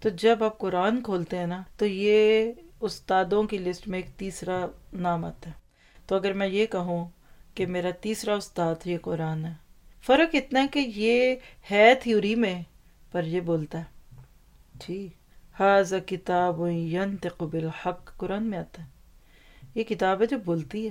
تو جب آپ قرآن کھولتے ہیں نا تو یہ استادوں کی لسٹ میں ایک تیسرا نام آتا ہے. تو اگر میں یہ کہوں کہ میرا تیسرا استاد یہ قرآن ہے، فرق اتنا ہے کہ یہ ہے تھیوری میں پر یہ بولتا ہے. جی ھذا کتاب ینطق بالحق قرآن میں آتا ہے. یہ کتاب ہے جو بولتی ہے.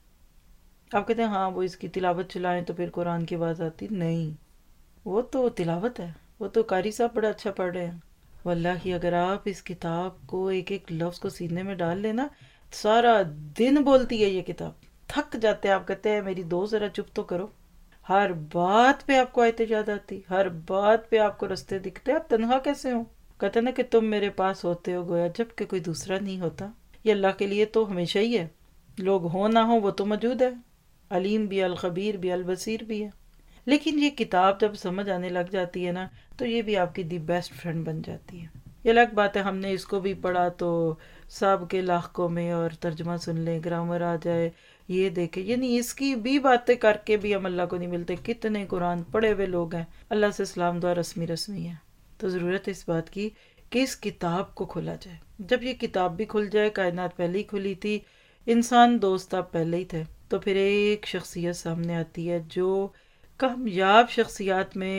آپ کہتے ہیں ہاں وہ اس کی تلاوت چلائیں تو پھر قرآن کی آواز آتی، نہیں، وہ تو تلاوت ہے، وہ تو قاری صاحب بڑا اچھا پڑھ رہے ہیں. واللہ اگر آپ اس کتاب کو ایک ایک لفظ کو سینے میں ڈال لینا، سارا دن بولتی ہے یہ کتاب. تھک جاتے ہیں آپ، کہتے ہیں میری دو ذرا چپ تو کرو. ہر بات پہ آپ کو آیتیں یاد آتی، ہر بات پہ آپ کو رستے دکھتے. آپ تنہا کیسے ہو؟ کہتے ہیں نا کہ تم میرے پاس ہوتے ہو گویا جب کہ کوئی دوسرا نہیں ہوتا. یہ اللہ کے لیے تو ہمیشہ ہی ہے، لوگ ہوں نہ ہوں وہ تو موجود ہے. علیم بھی، الخبیر بھی، البصیر بھی ہے. لیکن یہ کتاب جب سمجھ آنے لگ جاتی ہے نا تو یہ بھی آپ کی دی بیسٹ فرینڈ بن جاتی ہے. یہ الگ بات ہے ہم نے اس کو بھی پڑھا تو سب کے لاحقوں میں اور ترجمہ سن لیں، گرامر آ جائے، یہ دیکھیں، یعنی اس کی بھی باتیں کر کے بھی ہم اللہ کو نہیں ملتے. کتنے قرآن پڑھے ہوئے لوگ ہیں، اللہ سے اسلام دعا رسمی ہے. تو ضرورت ہے اس بات کی کہ اس کتاب کو کھولا جائے. جب یہ کتاب بھی کھل جائے، کائنات پہلے ہی کھلی تھی، انسان دوست آپ پہلے ہی تھے، تو پھر ایک شخصیت سامنے آتی ہے جو کامیاب شخصیات میں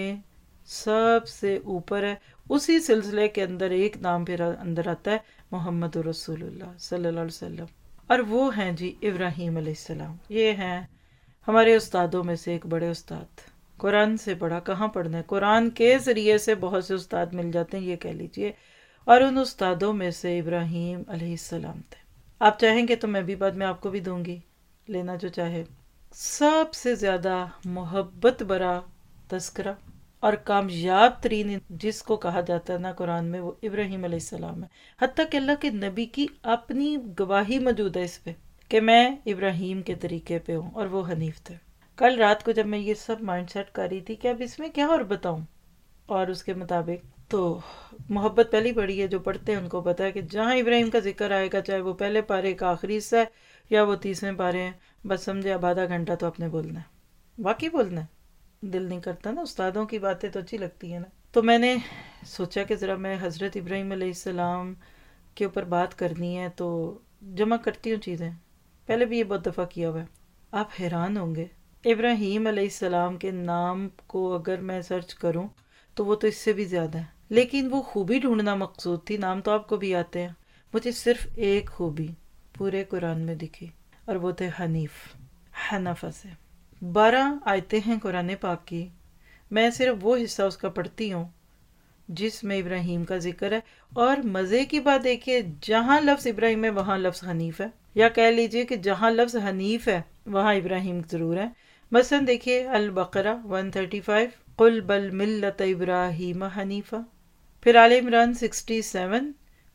سب سے اوپر ہے. اسی سلسلے کے اندر ایک نام پھر اندر آتا ہے، محمد رسول اللہ صلی اللہ علیہ وسلم، اور وہ ہیں جی ابراہیم علیہ السلام. یہ ہیں ہمارے استادوں میں سے ایک بڑے استاد. قرآن سے بڑا کہاں پڑھنا ہے، قرآن کے ذریعے سے بہت سے استاد مل جاتے ہیں، یہ کہہ لیجئے. اور ان استادوں میں سے ابراہیم علیہ السلام تھے. آپ چاہیں گے تو میں بھی بعد میں آپ کو بھی دوں گی، لینا جو چاہے. سب سے زیادہ محبت برا تذکرہ اور کامیاب ترین جس کو کہا جاتا ہے نا قرآن میں، وہ ابراہیم علیہ السلام ہے. حتیٰ کہ اللہ کے نبی کی اپنی گواہی موجود ہے اس پہ کہ میں ابراہیم کے طریقے پہ ہوں اور وہ حنیف تھے. کل رات کو جب میں یہ سب مائنڈ سیٹ کر رہی تھی کہ اب اس میں کیا اور بتاؤں، اور اس کے مطابق تو محبت پہلی پڑھی ہے، جو پڑھتے ہیں ان کو پتا ہے کہ جہاں ابراہیم کا ذکر آئے گا، چاہے وہ پہلے پارے کا آخری حصہ ہے یا وہ 30ویں پارے ہیں، بس سمجھے اب آدھا گھنٹہ تو آپ نے بولنا ہے. واقعی بولنا ہے، دل نہیں کرتا نا، استادوں کی باتیں تو اچھی لگتی ہیں نا. تو میں نے سوچا کہ ذرا میں حضرت ابراہیم علیہ السلام کے اوپر بات کرنی ہے، تو جمع کرتی ہوں چیزیں. پہلے بھی یہ بہت دفعہ کیا ہوا ہے. آپ حیران ہوں گے، ابراہیم علیہ السلام کے نام کو اگر میں سرچ کروں تو وہ تو اس سے بھی زیادہ ہے، لیکن وہ خوبی ڈھونڈنا مقصود تھی. نام تو آپ کو بھی آتے ہیں، مجھے صرف ایک خوبی پورے قرآن میں دکھی، اور وہ تھے حنیف. حنفہ سے 12 آیتیں ہیں قرآن پاک کی. میں صرف وہ حصہ اس کا پڑھتی ہوں جس میں ابراہیم کا ذکر ہے. اور مزے کی بات دیکھیے، جہاں لفظ ابراہیم ہے وہاں لفظ حنیف ہے، یا کہہ لیجئے کہ جہاں لفظ حنیف ہے وہاں ابراہیم ضرور ہے. مثلا دیکھیے البقرہ 135، قل بل ملت ابراہیم حنیفہ. پھر آل عمران 67،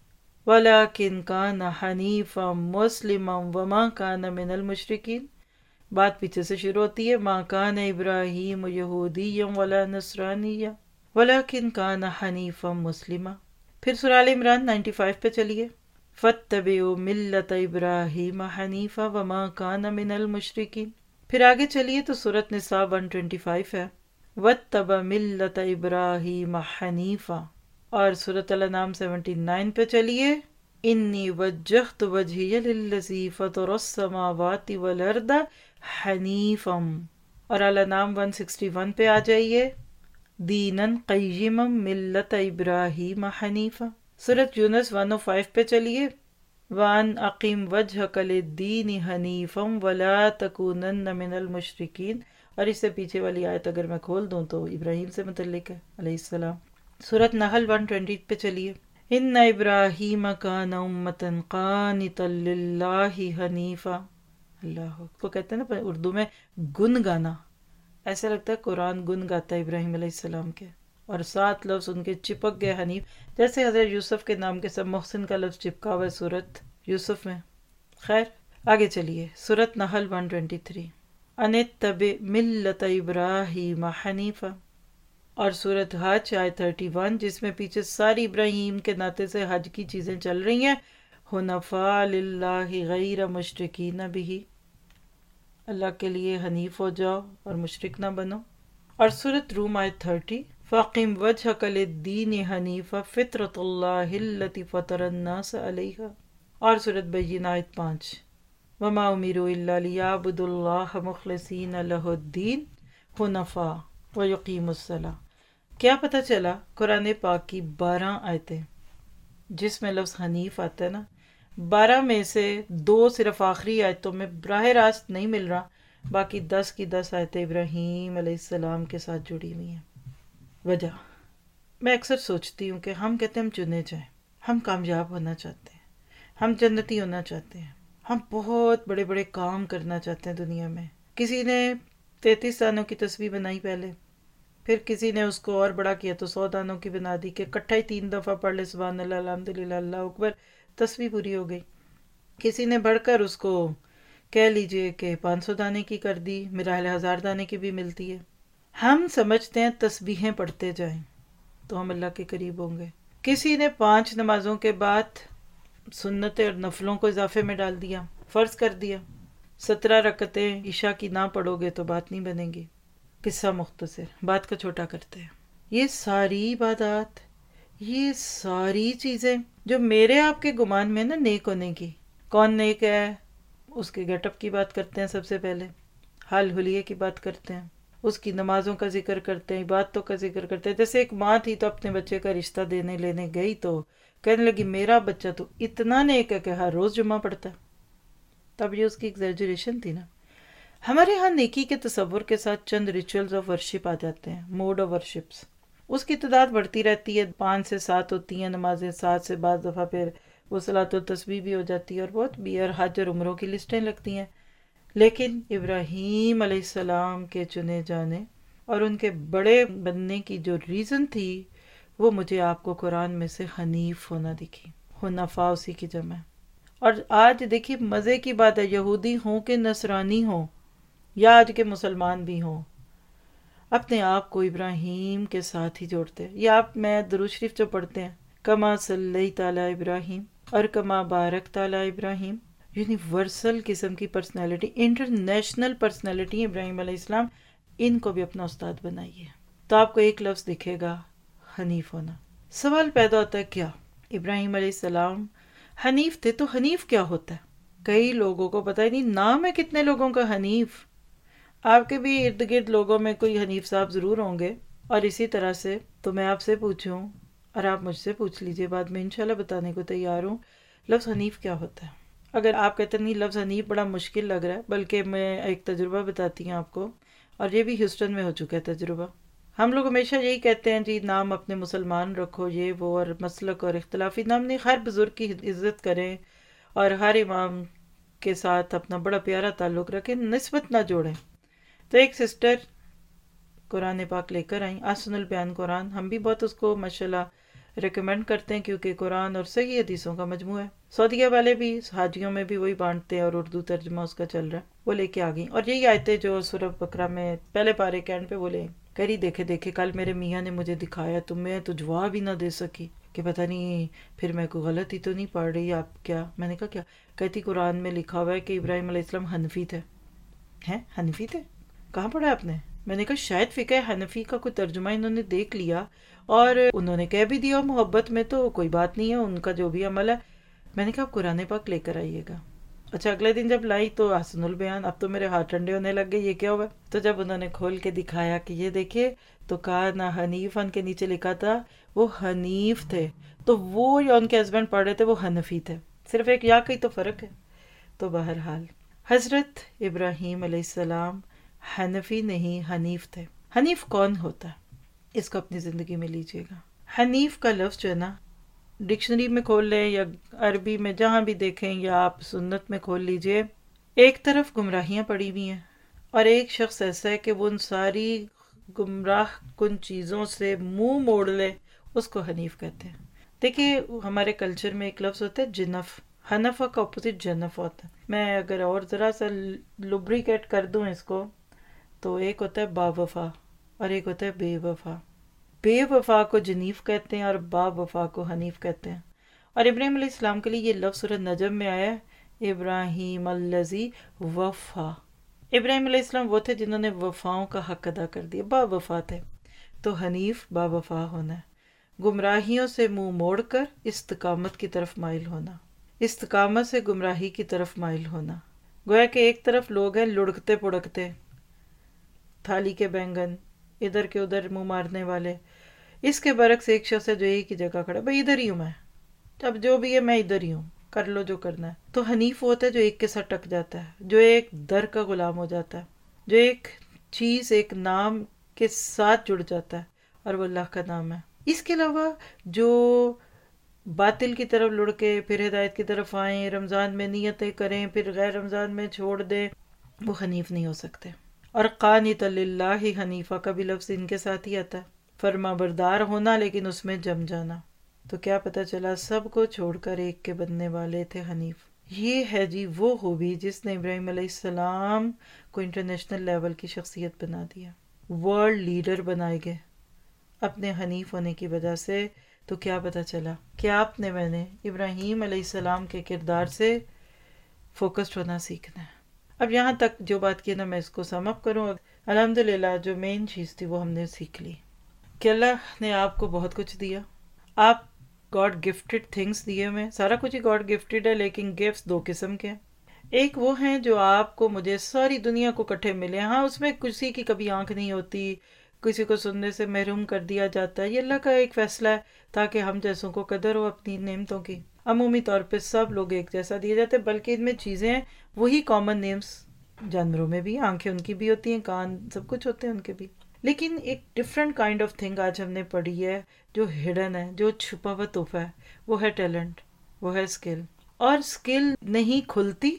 وَلَكِنْ كَانَ حَنِيفًا مُسْلِمًا وَمَا كَانَ مِنَ الْمُشْرِكِينَ. بات پیچھے سے شروع ہوتی ہے، مَا كَانَ إِبْرَاهِيمُ يَهُودِيًّا وَلَا نَصْرَانِيًّا وَلَكِنْ كَانَ حَنِيفًا مُسْلِمًا. پھر سورہ آل عمران 95 پہ چلیے، فَاتَّبِعُوا مِلَّةَ إِبْرَاهِيمَ حَنِيفًا وَمَا كَانَ مِنَ الْمُشْرِكِينَ. پھر آگے چلیے تو سورۃ نساء 125 ہے، وَاتَّبَعَ مِلَّةَ إِبْرَاهِيمَ حَنِيفًا. اور سورۃ الانعام 79 پہ چلیے، انی وجہت وجہی للذی فطر السماوات والارض حنیفا. اور الانعام 161 پہ آ جائیے، دینا قیما ملت ابراہیم حنیفا. سورۃ یونس 105 پہ چلیے، وان اقیم وجہک للدین حنیفا ولا تکونن من المشرکین. اور اس سے پیچھے والی آیت اگر میں کھول دوں تو ابراہیم سے متعلق ہے علیہ السلام. سورۃ نحل 120 پہ چلیے، ان ابراہیم کان امۃ قانتا للہ حنیفا. اللہ کو کہتے ہیں نا اردو میں گن گانا، ایسا لگتا ہے قرآن گن گاتا ہے ابراہیم علیہ السلام کے، اور 7 لفظ ان کے چپک گئے حنیف، جیسے حضرت یوسف کے نام کے سب محسن کا لفظ چپکا ہوا ہے سورۃ یوسف میں. خیر آگے چلیے، سورۃ نحل 123، ان اتبع ملت ابراہیم حنیفا. اور سورۃ حج آیت 31 جس میں پیچھے ساری ابراہیم کے ناطے سے حج کی چیزیں چل رہی ہیں، حنفاء للہ غیر مشرکین بہ، اللہ کے لیے حنیف ہو جاؤ اور مشرک نہ بنو. اور سورۃ روم آیت 30، فَأَقِمْ وَجْهَكَ لِلدِّينِ حَنِيفًا فِطْرَةَ اللَّهِ الَّتِي فَطَرَ النَّاسَ عَلَيْهَا۔ اور سورۃ بینہ آیت 5، وَمَا أُمِرُوا إِلَّا لِيَعْبُدُوا اللَّهَ مُخْلِصِينَ لَهُ الدِّينَ حُنَفَاءَ وَيُقِيمُوا الصَّلَاةَ۔ کیا پتہ چلا؟ قرآن پاک کی 12 آیتیں جس میں لفظ حنیف آتا ہے نا، 12 میں سے 2 صرف آخری آیتوں میں براہ راست نہیں مل رہا، باقی 10 کی 10 آیتیں ابراہیم علیہ السلام کے ساتھ جڑی ہوئی ہیں۔ وجہ میں اکثر سوچتی ہوں کہ ہم کہتے ہیں ہم چنے جائیں، ہم کامیاب ہونا چاہتے ہیں، ہم جنتی ہونا چاہتے ہیں، ہم بہت بڑے بڑے کام کرنا چاہتے ہیں دنیا میں۔ کسی نے 33 دانوں کی تسبیح بنائی پہلے، پھر کسی نے اس کو اور بڑا کیا تو 100 دانوں کی بنا دی کہ اکٹھا ہی 3 دفعہ پڑھ لے سبحان اللہ الحمدللہ اللہ اکبر، تسبیح پوری ہو گئی۔ کسی نے بڑھ کر اس کو کہہ لیجئے کہ 500 دانے کی کر دی، میرا اہل 1000 دانے کی بھی ملتی ہے۔ ہم سمجھتے ہیں تسبیحیں پڑھتے جائیں تو ہم اللہ کے قریب ہوں گے۔ کسی نے 5 نمازوں کے بعد سنتیں اور نفلوں کو اضافے میں ڈال دیا، فرض کر دیا، 17 رکعتیں عشاء کی نہ پڑھو گے تو بات نہیں بنے گی۔ قصہ مختصر، بات کو چھوٹا کرتے ہیں۔ یہ ساری عبادات، یہ ساری چیزیں جو میرے آپ کے گمان میں نا نیک ہونے کی، کون نیک ہے؟ اس کے گیٹ اپ کی بات کرتے ہیں، سب سے پہلے حال حلیے کی بات کرتے ہیں، اس کی نمازوں کا ذکر کرتے ہیں، عبادتوں کا ذکر کرتے ہیں۔ جیسے ایک ماں تھی تو اپنے بچے کا رشتہ دینے لینے گئی تو کہنے لگی میرا بچہ تو اتنا نیک ہے کہ ہر روز جمعہ پڑھتا ہے۔ تب یہ اس کی ایگزیجریشن تھی نا۔ ہمارے ہاں نیکی کے تصور کے ساتھ چند ریچولز آف ورشپ آ جاتے ہیں، موڈ آف ورشپس۔ اس کی تعداد بڑھتی رہتی ہے، 5 سے 7 ہوتی ہیں نمازیں، 7 سے بعض دفعہ پھر وہ صلاۃ التسبیح بھی ہو جاتی ہے، اور بہت بھی، اور حج اور عمروں کی لسٹیں لگتی ہیں۔ لیکن ابراہیم علیہ السلام کے چنے جانے اور ان کے بڑے بننے کی جو ریزن تھی وہ مجھے آپ کو قرآن میں سے حنیف ہونا دکھی، حنفاء اسی کی جمع ہے۔ اور آج دیکھیے مزے کی بات ہے، یہودی ہوں کہ نصرانی ہوں یا آج کے مسلمان بھی ہوں، اپنے آپ کو ابراہیم کے ساتھ ہی جوڑتے ہیں۔ یہ آپ میں درود شریف جو پڑھتے ہیں، کما صلیت علی ابراہیم اور کما بارکت علی ابراہیم، یونیورسل قسم کی پرسنالٹی، انٹرنیشنل پرسنالٹی ابراہیم علیہ السلام، ان کو بھی اپنا استاد بنائیے تو آپ کو ایک لفظ دکھے گا، حنیف ہونا۔ سوال پیدا ہوتا ہے کیا ابراہیم علیہ السلام حنیف تھے؟ تو حنیف کیا ہوتا ہے؟ کئی لوگوں کو پتہ ہی نہیں، نام ہے کتنے لوگوں کا حنیف۔ آپ کے بھی ارد گرد لوگوں میں کوئی حنیف صاحب ضرور ہوں گے، اور اسی طرح سے تو میں آپ سے پوچھوں اور آپ مجھ سے پوچھ لیجئے، بعد میں انشاءاللہ بتانے کو تیار ہوں لفظ حنیف کیا ہوتا ہے۔ اگر آپ کہتے نہیں لفظ حنیف بڑا مشکل لگ رہا ہے، بلکہ میں ایک تجربہ بتاتی ہوں آپ کو، اور یہ بھی ہیوسٹن میں ہو چکا ہے تجربہ۔ ہم لوگ ہمیشہ یہی کہتے ہیں جی نام اپنے مسلمان رکھو، یہ وہ، اور مسلک اور اختلافی نام نہیں، ہر بزرگ کی عزت کریں اور ہر امام کے ساتھ اپنا بڑا پیارا تعلق رکھیں، نسبت نہ جوڑیں۔ تو ایک سسٹر قرآن پاک لے کر آئیں، احسن البیان قرآن، ہم بھی بہت اس کو ماشاءاللہ ریکمینڈ کرتے ہیں کیونکہ قرآن اور صحیح حدیثوں کا مجموعہ ہے۔ سعودیہ والے بھی حاجیوں میں بھی وہی بانٹتے ہیں اور اردو ترجمہ اس کا چل رہا ہے، وہ لے کے آ گئیں۔ اور یہی آیتیں جو سورہ بقرہ میں پہلے پارے کے اینڈ پہ بولے، کری دیکھے کل میرے میاں نے مجھے دکھایا تو میں تو جواب ہی نہ دے سکی کہ پتہ نہیں پھر میں کوئی غلطی تو نہیں پڑھ رہی آپ کیا؟ میں نے کہا کیا؟ کہتی قرآن میں لکھا ہوا ہے کہ ابراہیم علیہ السلام حنفی تھے۔ ہیں حنفی تھے؟ کہاں پڑھا آپ نے؟ میں نے کہا شاید فقہ حنفی کا کوئی ترجمہ انہوں نے دیکھ لیا اور انہوں نے کہہ بھی دیا محبت میں تو کوئی بات نہیں ہے، ان کا جو بھی عمل ہے۔ میں نے کہا آپ قرآن پاک لے کر آئیے گا۔ اچھا اگلے دن جب لائی تو حسن البیان، اب تو میرے ہاتھ ٹھنڈے ہونے لگ گئے، یہ کیا ہوا؟ تو جب انہوں نے کھول کے دکھایا کہ یہ دیکھیے تو کہا نہ حنیفن کے نیچے لکھا تھا وہ حنیف تھے، تو وہ یا ان کے ہسبینڈ پڑھ رہے تھے وہ حنفی تھے، صرف ایک یا کا ہی تو فرق ہے۔ تو بہرحال حضرت ابراہیم علیہ السلام حنفی نہیں حنیف تھے۔ حنیف کون ہوتا ہے؟ اس کو اپنی زندگی میں لیجئے گا۔ حنیف کا لفظ جو ہے نا، ڈکشنری میں کھول لیں یا عربی میں جہاں بھی دیکھیں یا آپ سنت میں کھول لیجئے، ایک طرف گمراہیاں پڑی ہوئی ہیں اور ایک شخص ایسا ہے کہ وہ ان ساری گمراہ کن چیزوں سے منہ موڑ لے، اس کو حنیف کہتے ہیں۔ دیکھیے ہمارے کلچر میں ایک لفظ ہوتا ہے جنف، حنفہ کا اپوزٹ جنف ہوتا ہے۔ میں اگر اور ذرا سا لبریکیٹ کر دوں اس کو تو ایک ہوتا ہے با وفا اور ایک ہوتا ہے بے وفا۔ بے وفا کو جنیف کہتے ہیں اور با وفا کو حنیف کہتے ہیں۔ اور ابراہیم علیہ السلام کے لیے یہ لفظ سورۃ نجم میں آیا ہے، ابراہیم الذی وفا۔ ابراہیم علیہ السلام وہ تھے جنہوں نے وفاؤں کا حق ادا کر دیا، با وفا تھے۔ تو حنیف باوفا ہونا ہے، گمراہیوں سے منہ موڑ کر استقامت کی طرف مائل ہونا، استقامت سے گمراہی کی طرف مائل ہونا۔ گویا کہ ایک طرف لوگ ہیں لڑکتے پڑکتے، تھالی کے بینگن، ادھر کے ادھر منہ مارنے والے، اس کے برعکس ایک شخص ہے جو ایک ہی جگہ کھڑا، بھائی ادھر ہی ہوں میں، اب جو بھی ہے میں ادھر ہی ہوں، کر لو جو کرنا ہے۔ تو حنیف ہوتا ہے جو ایک کے ساتھ ٹک جاتا ہے، جو ایک در کا غلام ہو جاتا ہے، جو ایک چیز ایک نام کے ساتھ جڑ جاتا ہے، اور وہ اللہ کا نام ہے۔ اس کے علاوہ جو باطل کی طرف لڑ کے پھر ہدایت کی طرف آئیں، رمضان میں نیتیں کریں پھر غیر رمضان میں چھوڑ دیں، وہ حنیف نہیں ہو سکتے۔ اور قانت للہ حنیفہ کا بھی لفظ ان کے ساتھ ہی آتا ہے، فرما بردار ہونا لیکن اس میں جم جانا۔ تو کیا پتہ چلا، سب کو چھوڑ کر ایک کے بننے والے تھے حنیف۔ یہ ہے جی وہ خوبی جس نے ابراہیم علیہ السلام کو انٹرنیشنل لیول کی شخصیت بنا دیا، ورلڈ لیڈر بنائے گئے اپنے حنیف ہونے کی وجہ سے۔ تو کیا پتہ چلا کہ آپ نے میں نے ابراہیم علیہ السلام کے کردار سے فوکسڈ ہونا سیکھنا ہے۔ اب یہاں تک جو بات کی نا میں اس کو سم اپ کروں، الحمدللہ جو مین چیز تھی وہ ہم نے سیکھ لی کہ اللہ نے آپ کو بہت کچھ دیا، آپ گاڈ گفٹڈ تھنگس دیے ہوئے، سارا کچھ ہی گاڈ گفٹڈ ہے، لیکن گفٹس دو قسم کے ہیں۔ ایک وہ ہیں جو آپ کو مجھے ساری دنیا کو کٹھے ملے، ہاں اس میں کسی کی کبھی آنکھ نہیں ہوتی، کسی کو سننے سے محروم کر دیا جاتا ہے، یہ اللہ کا ایک فیصلہ ہے تاکہ ہم جیسوں کو قدر ہو اپنی نعمتوں کی۔ عمومی طور پہ سب لوگ ایک جیسا دیے جاتے ہیں، بلکہ ان میں چیزیں وہی کامن نیمز جانوروں میں بھی، آنکھیں ان کی بھی ہوتی ہیں، کان سب کچھ ہوتے ہیں ان کے بھی، لیکن ایک ڈفرینٹ کائنڈ آف تھنگ آج ہم نے پڑھی ہے جو ہڈن ہے، جو چھپا ہوا تحفہ ہے، وہ ہے ٹیلنٹ، وہ ہے اسکل۔ اور اسکل نہیں کھلتی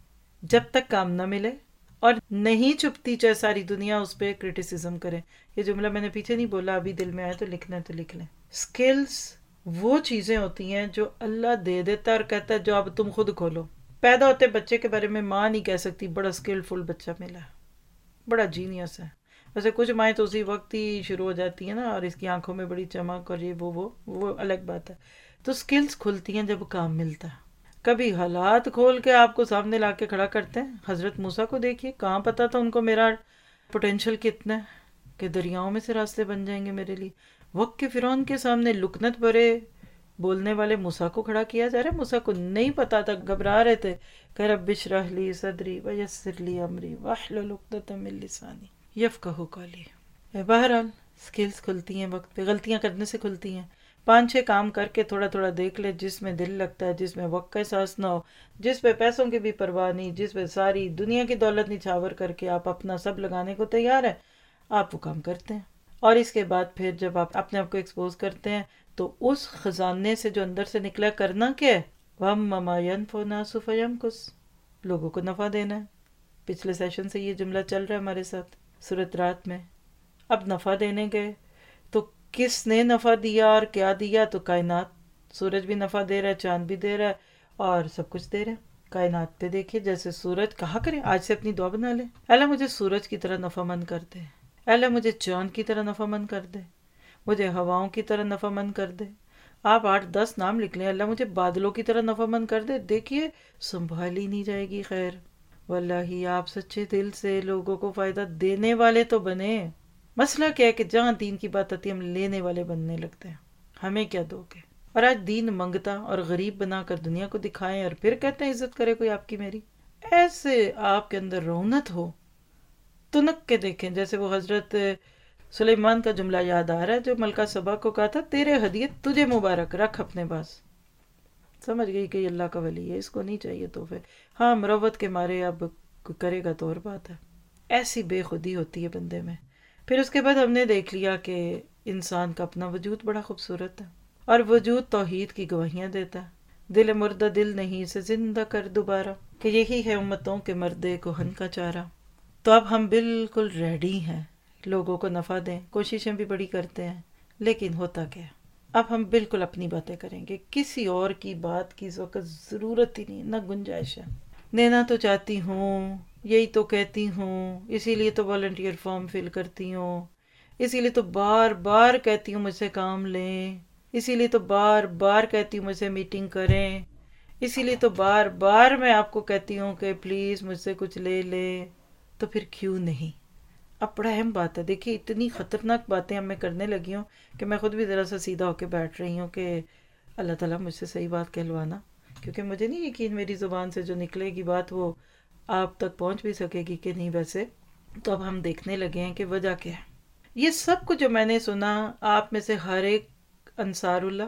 جب تک کام نہ ملے، اور نہیں چھپتی چاہے ساری دنیا اس پہ کرٹیسزم کرے۔ یہ جملہ میں نے پیچھے نہیں بولا، ابھی دل میں آیا تو لکھنا ہے تو لکھ لیں۔ اسکلز وہ چیزیں ہوتی ہیں جو اللہ دے دیتا ہے اور کہتا ہے جو اب تم خود کھولو۔ پیدا ہوتے بچے کے بارے میں ماں نہیں کہہ سکتی بڑا اسکلفل بچہ ملا ہے، بڑا جینیس ہے، ویسے کچھ مائیں تو اسی وقت ہی شروع ہو جاتی ہیں نا، اور اس کی آنکھوں میں بڑی چمک اور یہ وہ الگ بات ہے۔ تو اسکلز کھلتی ہیں جب کام ملتا ہے، کبھی حالات کھول کے آپ کو سامنے لا کے کھڑا کرتے ہیں۔ حضرت موسیٰ کو دیکھیے، کہاں پتا تھا ان کو میرا پوٹینشیل کتنا ہے کہ دریاؤں میں سے راستے بن جائیں گے میرے لیے۔ وقت کے فرعون کے سامنے لکنت بھرے بولنے والے موسیٰ کو کھڑا کیا جا رہا ہے۔ موسیٰ کو نہیں پتا تھا، گھبرا رہے تھے کہ رب اشرح لی صدری ویسر لی امری واحلل عقدۃ من لسانی یفقہوا قولی۔ بہرحال سکلز کھلتی ہیں وقت پہ، غلطیاں کرنے سے کھلتی ہیں۔ 5-6 کام کر کے تھوڑا تھوڑا دیکھ لے، جس میں دل لگتا ہے، جس میں وقت کا احساس نہ ہو، جس پہ پیسوں کی بھی پرواہ نہیں، جس پہ ساری دنیا کی دولت نچھاور کر کے آپ اپنا سب لگانے کو تیار ہیں، آپ وہ کام کرتے ہیں۔ اور اس کے بعد پھر جب آپ اپنے آپ کو ایکسپوز کرتے ہیں تو اس خزانے سے جو اندر سے نکلا کرنا کیا ہے، وَأَمَّا يَنْفَعُ النَّاسُ فَيَمْكُثْ، لوگوں کو نفع دینا ہے۔ پچھلے سیشن سے یہ جملہ چل رہا ہے ہمارے ساتھ سورۃ رات میں۔ اب نفع دینے گئے تو کس نے نفع دیا اور کیا دیا؟ تو کائنات، سورج بھی نفع دے رہا ہے، چاند بھی دے رہا ہے، اور سب کچھ دے رہا ہے۔ کائنات پہ دیکھیے، جیسے سورج کہا کریں آج سے اپنی دعا بنا لیں، اللہ مجھے سورج کی طرح نفع مند کر دے، اللہ مجھے چاند کی طرح نفع مند کر دے، مجھے ہواؤں کی طرح نفع مند کر دے۔ آپ 8-10 نام لکھ لیں، اللہ مجھے بادلوں کی طرح نفع مند کر دے، دیکھیے سنبھالی نہیں جائے گی خیر۔ واللہ آپ سچے دل سے لوگوں کو فائدہ دینے والے تو بنے۔ مسئلہ کیا ہے کہ جہاں دین کی بات آتی ہے ہم لینے والے بننے لگتے ہیں، ہمیں کیا دو گے؟ اور آج دین منگتا اور غریب بنا کر دنیا کو دکھائیں اور پھر کہتے ہیں عزت کرے کوئی آپ کی میری۔ ایسے آپ کے اندر رونت ہو، تنک کے دیکھیں، جیسے وہ حضرت سلیمان کا جملہ یاد آ رہا ہے جو ملکہ سبا کو کہا تھا، تیرے ہدیت تجھے مبارک، رکھ اپنے پاس۔ سمجھ گئی کہ یہ اللہ کا ولی ہے، اس کو نہیں چاہیے تحفے۔ ہاں مروت کے مارے اب کرے گا تو اور بات ہے۔ ایسی بے خودی ہوتی ہے بندے میں۔ پھر اس کے بعد ہم نے دیکھ لیا کہ انسان کا اپنا وجود بڑا خوبصورت ہے، اور وجود توحید کی گواہیاں دیتا ہے۔ دل مردہ دل نہیں اسے زندہ کر دوبارہ، کہ یہی ہے امتوں کے مردے کوہن کا چارہ۔ تو اب ہم بالکل ریڈی ہیں لوگوں کو نفع دیں، کوششیں بھی بڑی کرتے ہیں، لیکن ہوتا کیا؟ اب ہم بالکل اپنی باتیں کریں گے، کسی اور کی بات کی اس وقت ضرورت ہی نہیں، نہ گنجائش ہے۔ دینا تو چاہتی ہوں، یہی تو کہتی ہوں، اسی لیے تو والنٹیئر فارم فل کرتی ہوں، اسی لیے تو بار بار کہتی ہوں مجھ سے کام لیں، اسی لیے تو بار بار کہتی ہوں مجھ سے میٹنگ کریں، اسی لیے تو بار بار میں آپ کو کہتی ہوں کہ پلیز مجھ سے کچھ لے لیں۔ تو پھر کیوں نہیں؟ اب بڑا اہم بات ہے، دیکھیے اتنی خطرناک باتیں اب میں کرنے لگی ہوں کہ میں خود بھی ذرا سا سیدھا ہو کے بیٹھ رہی ہوں کہ اللہ تعالیٰ مجھ سے صحیح بات کہلوانا، کیونکہ مجھے نہیں یقین میری زبان سے جو نکلے گی بات وہ آپ تک پہنچ بھی سکے گی کہ نہیں۔ ویسے تو اب ہم دیکھنے لگے ہیں کہ وجہ کیا ہے۔ یہ سب کچھ جو میں نے سنا، آپ میں سے ہر ایک انصار اللہ،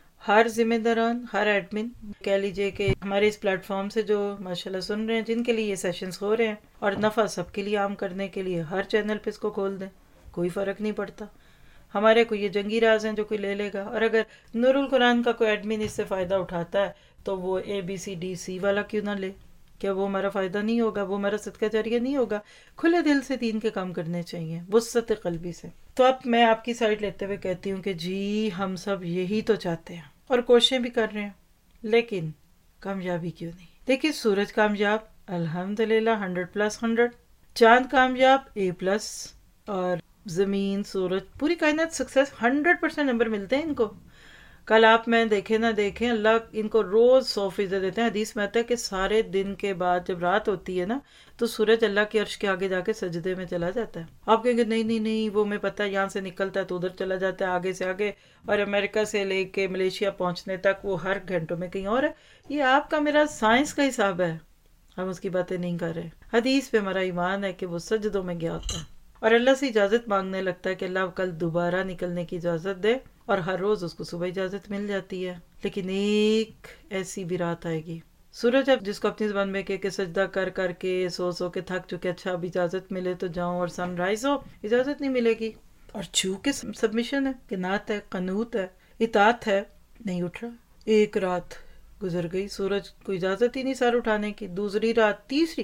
ہر ذمہ داران، ہر ایڈمن کہہ لیجئے کہ ہمارے اس پلیٹ فارم سے جو ماشاءاللہ سن رہے ہیں، جن کے لیے یہ سیشنز ہو رہے ہیں اور نفع سب کے لیے عام کرنے کے لیے ہر چینل پہ اس کو کھول دیں، کوئی فرق نہیں پڑتا۔ ہمارے کوئی یہ جنگی راز ہیں جو کوئی لے لے گا، اور اگر نور القرآن کا کوئی ایڈمن اس سے فائدہ اٹھاتا ہے تو وہ ABCDC والا کیوں نہ لے؟ کیا وہ ہمارا فائدہ نہیں ہوگا؟ وہ ہمارا صدقہ جاریہ نہیں ہوگا؟ کھلے دل سے دین کے کام کرنے چاہیے، وسعت قلبی سے۔ تو اب میں آپ کی سائڈ لیتے ہوئے کہتی ہوں کہ جی ہم سب یہی تو چاہتے ہیں اور کوششیں بھی کر رہے ہیں، لیکن کامیابی کیوں نہیں؟ دیکھیے سورج کامیاب الحمدللہ 100+100، چاند کامیاب A+، اور زمین، سورج، پوری کائنات سکسیس 100% نمبر ملتے ہیں ان کو۔ کل آپ میں دیکھیں نہ دیکھیں، اللہ ان کو روز 100% دیتے ہیں۔ حدیث میں آتا ہے کہ سارے دن کے بعد جب رات ہوتی ہے نا تو سورج اللہ کے عرش کے آگے جا کے سجدے میں چلا جاتا ہے۔ آپ کہیں گے نہیں نہیں نہیں، وہ میں پتہ ہے یہاں سے نکلتا ہے تو ادھر چلا جاتا ہے آگے سے آگے، اور امریکہ سے لے کے ملیشیا پہنچنے تک وہ ہر گھنٹوں میں کہیں اور ہے۔ یہ آپ کا میرا سائنس کا حساب ہے، ہم اس کی باتیں نہیں کر رہے۔ حدیث پہ ہمارا ایمان ہے کہ وہ سجدوں میں گیا ہوتا ہے اور اللہ سے اجازت مانگنے لگتا ہے کہ اللہ کل دوبارہ نکلنے کی اجازت دے، اور ہر روز اس کو صبح اجازت مل جاتی ہے۔ لیکن ایک ایسی بھی رات آئے گی، سورج اب جس کو اپنی زبان میں کہ سجدہ کر کر کے سو کے تھک چکے، اچھا اب اجازت ملے تو جاؤں، اور سن رائز ہو اجازت نہیں ملے گی، اور چونکہ سبمیشن ہے، قناعت ہے، قنوت ہے، اطاعت ہے، نہیں اٹھ رہا۔ ایک رات گزر گئی، سورج کو اجازت ہی نہیں سر اٹھانے کی، دوسری رات، تیسری،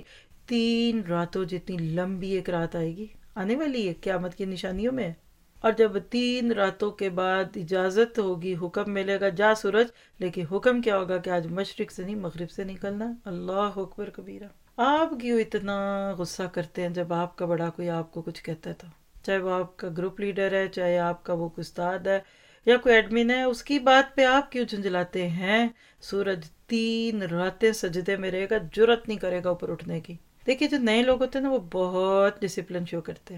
3 راتوں جتنی لمبی ایک رات آئے گی، آنے والی ہے، قیامت کی نشانیوں میں ہے۔ اور جب 3 راتوں کے بعد اجازت ہوگی، حکم ملے گا جا سورج، لیکن حکم کیا ہوگا کہ آج مشرق سے نہیں مغرب سے نکلنا۔ اللہ اکبر کبیرہ۔ آپ کیوں اتنا غصہ کرتے ہیں جب آپ کا بڑا کوئی آپ کو کچھ کہتا ہے تو؟ چاہے وہ آپ کا گروپ لیڈر ہے، چاہے آپ کا وہ کوئی استاد ہے یا کوئی ایڈمن ہے، اس کی بات پہ آپ کیوں جھنجھلاتے ہیں؟ سورج 3 راتیں سجدے میں رہے گا، جرت نہیں کرے گا اوپر اٹھنے کی۔ دیکھیے جو نئے لوگ ہوتے ہیں نا وہ بہت ڈسپلن شو کرتے ہیں،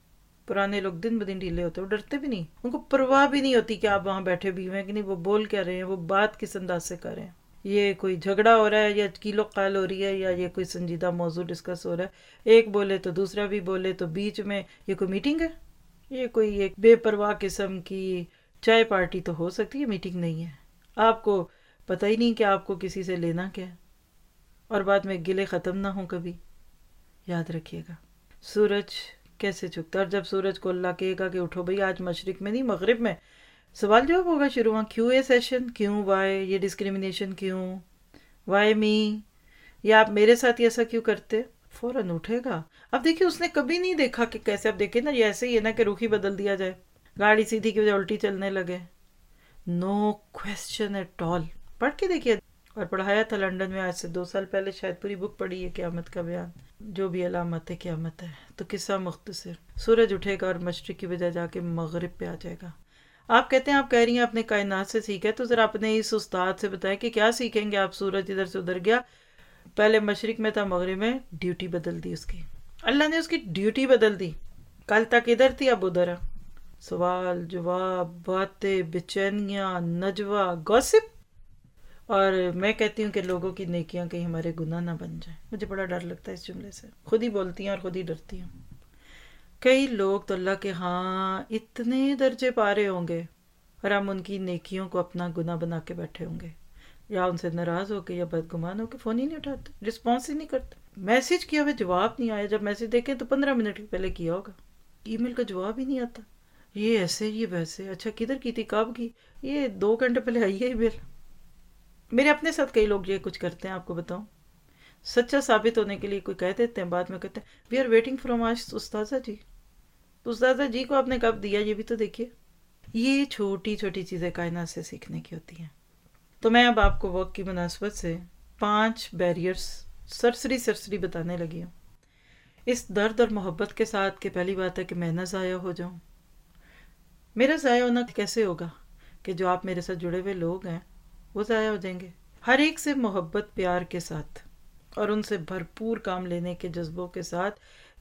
پرانے لوگ دن بدن ڈھیلے ہوتے ہیں، وہ ڈرتے بھی نہیں، ان کو پرواہ بھی نہیں ہوتی کہ آپ وہاں بیٹھے بھی ہوئے ہیں کہ نہیں، وہ بول کیا رہے ہیں، وہ بات کس انداز سے کر رہے ہیں، یہ کوئی جھگڑا ہو رہا ہے یا کیلو قال ہو رہی ہے یا یہ کوئی سنجیدہ موضوع ڈسکس ہو رہا ہے، ایک بولے تو دوسرا بھی بولے تو بیچ میں یہ کوئی میٹنگ ہے؟ یہ کوئی ایک بے پرواہ قسم کی چائے پارٹی تو ہو سکتی ہے، میٹنگ نہیں ہے۔ آپ کو پتہ ہی نہیں کہ آپ کو کسی سے لینا کیا ہے، اور بعد میں گلے ختم نہ ہوں کبھی۔ یاد رکھیے گا سورج کیسے چھکتا ہے، اور جب سورج کو اللہ کہے گا کہ اٹھو بھئی آج مشرق میں نہیں مغرب میں، سوال جواب ہوگا شروع، وہاں کیوں اے سیشن، کیوں، وائی، یہ ڈسکریمنیشن کیوں، وائی می، یا آپ میرے ساتھ ایسا کیوں کرتے؟ فوراً اٹھے گا۔ اب دیکھیے اس نے کبھی نہیں دیکھا کہ کیسے، اب دیکھیں نا یہ ایسے ہی ہے نا کہ رخ ہی بدل دیا جائے، گاڑی سیدھی کی وجہ الٹی چلنے لگے، نو کویسچن ایٹ آل۔ پڑھ کے دیکھیے، اور پڑھایا تھا لنڈن میں آج سے 2 سال پہلے، شاید پوری بک پڑھی ہے قیامت کا بیان، جو بھی علامت قیامت ہے۔ تو قصہ مختصر، سورج اٹھے گا اور مشرق کی بجائے جا کے مغرب پہ آ جائے گا۔ آپ کہتے ہیں، آپ کہہ رہی ہیں اپنے کائنات سے سیکھا، تو ذرا اپنے اس استاد سے بتائیں کہ کیا سیکھیں گے آپ؟ سورج ادھر سے ادھر گیا، پہلے مشرق میں تھا مغرب میں، ڈیوٹی بدل دی اس کی، اللہ نے اس کی ڈیوٹی بدل دی، کل تک ادھر تھی اب ادھر ہے، سوال جواب، باتیں، بے چینیاں، نجوہ، گوسپ۔ اور میں کہتی ہوں کہ لوگوں کی نیکیاں کہیں ہمارے گناہ نہ بن جائیں، مجھے بڑا ڈر لگتا ہے اس جملے سے، خود ہی بولتی ہیں اور خود ہی ڈرتی ہوں۔ کئی لوگ تو اللہ کے ہاں اتنے درجے پا رہے ہوں گے اور ہم ان کی نیکیوں کو اپنا گناہ بنا کے بیٹھے ہوں گے، یا ان سے ناراض ہو کے یا بدگمان ہو کے فون ہی نہیں اٹھاتے، رسپانس ہی نہیں کرتے، میسج کیا ہوا جواب نہیں آیا، جب میسج دیکھیں تو 15 منٹ پہلے کیا ہوگا، ای میل کا جواب ہی نہیں آتا، یہ ایسے یہ ویسے، اچھا کدھر کی تھی، کب کی، یہ 2 گھنٹے پہلے آئی ہے میل۔ میرے اپنے ساتھ کئی لوگ یہ کچھ کرتے ہیں، آپ کو بتاؤں، سچا ثابت ہونے کے لیے کوئی کہہ دیتے ہیں، بعد میں کہتے ہیں وی آر ویٹنگ فرام استاذہ جی، تو استاذہ جی کو آپ نے کب دیا، یہ بھی تو دیکھیے۔ یہ چھوٹی چھوٹی چیزیں کائنات سے سیکھنے کی ہوتی ہیں۔ تو میں اب آپ کو وقت کی مناسبت سے 5 بیریئرز سرسری بتانے لگی ہوں، اس درد اور محبت کے ساتھ کہ پہلی بات ہے کہ میں نہ ضائع ہو جاؤں۔ میرا ضائع ہونا کیسے ہوگا کہ جو آپ میرے ساتھ جڑے ہوئے لوگ ہیں وہ ضائع ہو جائیں گے؟ ہر ایک سے محبت پیار کے ساتھ اور ان سے بھرپور کام لینے کے جذبوں کے ساتھ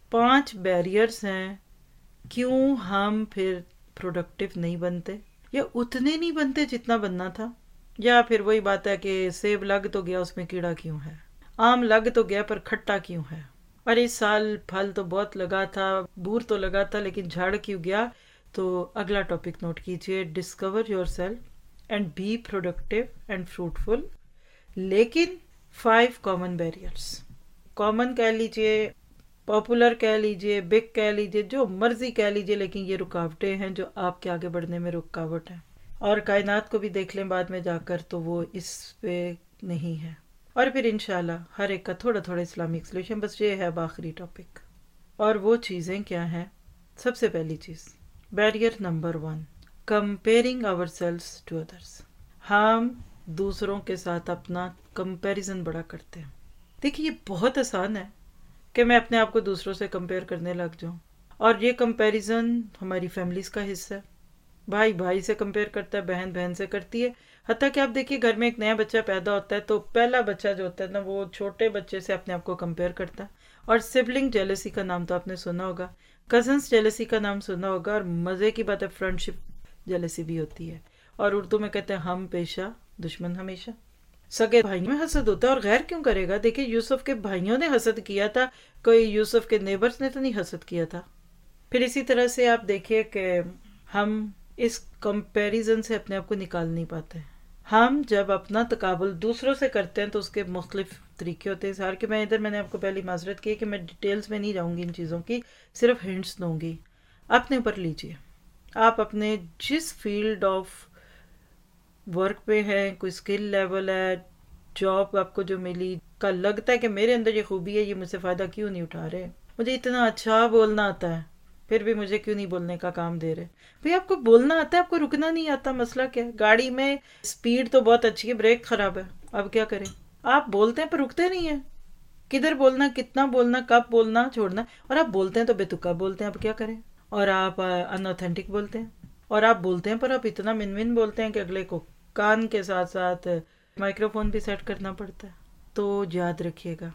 5 بیریئرز ہیں کیوں ہم پھر پروڈکٹیو نہیں بنتے، یا اتنے نہیں بنتے جتنا بننا تھا، یا پھر وہی بات ہے کہ سیب لگ تو گیا اس میں کیڑا کیوں ہے، آم لگ تو گیا پر کھٹا کیوں ہے، اور اس سال پھل تو بہت لگا تھا، بور تو لگا تھا لیکن جھاڑ کیوں گیا۔ تو اگلا ٹاپک نوٹ کیجئے، discover yourself and be productive and fruitful, لیکن 5 کامن بیریئرس، کامن کہہ لیجئے، پاپولر کہہ لیجئے، بگ کہہ لیجئے، جو مرضی کہہ لیجئے، لیکن یہ رکاوٹیں ہیں جو آپ کے آگے بڑھنے میں رکاوٹ ہیں۔ اور کائنات کو بھی دیکھ لیں بعد میں جا کر تو وہ اس پہ نہیں ہے۔ اور پھر انشاءاللہ ہر ایک کا تھوڑا تھوڑا اسلامک سولوشن، بس یہ ہے اب آخری ٹاپک۔ اور وہ چیزیں کیا ہیں؟ سب سے پہلی چیز، barrier number 1، comparing ourselves to others. ہم دوسروں کے ساتھ اپنا کمپیریزن بڑا کرتے ہیں۔ دیکھیے یہ بہت آسان ہے کہ میں اپنے آپ کو دوسروں سے کمپیئر کرنے لگ جاؤں، اور یہ کمپیریزن ہماری فیملیز کا حصہ ہے۔ بھائی بھائی سے کمپیئر کرتا ہے، بہن بہن سے کرتی ہے، حتیٰ کہ آپ دیکھیے گھر میں ایک نیا بچہ پیدا ہوتا ہے تو پہلا بچہ جو ہوتا ہے نا وہ چھوٹے بچے سے اپنے آپ کو کمپیئر کرتا ہے۔ اور سبلنگ جیلسی کا نام تو آپ نے سنا ہوگا، کزنس جیلسی کا نام سنا ہوگا، اور مزے کی بات ہے فرینڈ شپ جیلسی بھی ہوتی ہے، اور اردو میں کہتے ہیں ہم پیشہ دشمن ہمیشہ۔ سگے بھائیوں میں حسد ہوتا ہے، اور غیر کیوں کرے گا؟ دیکھیں یوسف کے بھائیوں نے حسد کیا تھا، کوئی یوسف کے نیبرز نے تو نہیں حسد کیا تھا۔ پھر اسی طرح سے آپ دیکھیے کہ ہم اس کمپیریزن سے اپنے آپ کو نکال نہیں پاتے۔ ہم جب اپنا تقابل دوسروں سے کرتے ہیں تو اس کے مختلف طریقے ہوتے ہیں، سار کہ میں نے آپ کو پہلی معذرت کی ہے کہ میں ڈیٹیلز میں نہیں جاؤں گی ان چیزوں کی، صرف ہنٹس دوں گی۔ اپنے اوپر لیجئے، آپ اپنے جس فیلڈ آف ورک پہ ہیں، کوئی اسکل لیول ہے، جاب آپ کو جو ملی کا لگتا ہے کہ میرے اندر یہ خوبی ہے، یہ مجھ سے فائدہ کیوں نہیں اٹھا رہے، مجھے اتنا اچھا بولنا آتا ہے پھر بھی مجھے کیوں نہیں بولنے کا کام دے رہے۔ بھئی آپ کو بولنا آتا ہے، آپ کو رکنا نہیں آتا، مسئلہ کیا ہے؟ گاڑی میں سپیڈ تو بہت اچھی ہے، بریک خراب ہے، اب کیا کریں؟ آپ بولتے ہیں پر رکتے نہیں ہیں، کدھر بولنا، کتنا بولنا، کب بولنا، چھوڑنا، اور آپ بولتے ہیں تو بے تکا بولتے ہیں، اب کیا کریں؟ اور آپ ان اوتھینٹک بولتے ہیں، اور آپ بولتے ہیں پر آپ اتنا من بولتے ہیں کہ اگلے کو کان کے ساتھ ساتھ مائکرو فون بھی سیٹ کرنا پڑتا ہے۔ تو یاد رکھیے گا،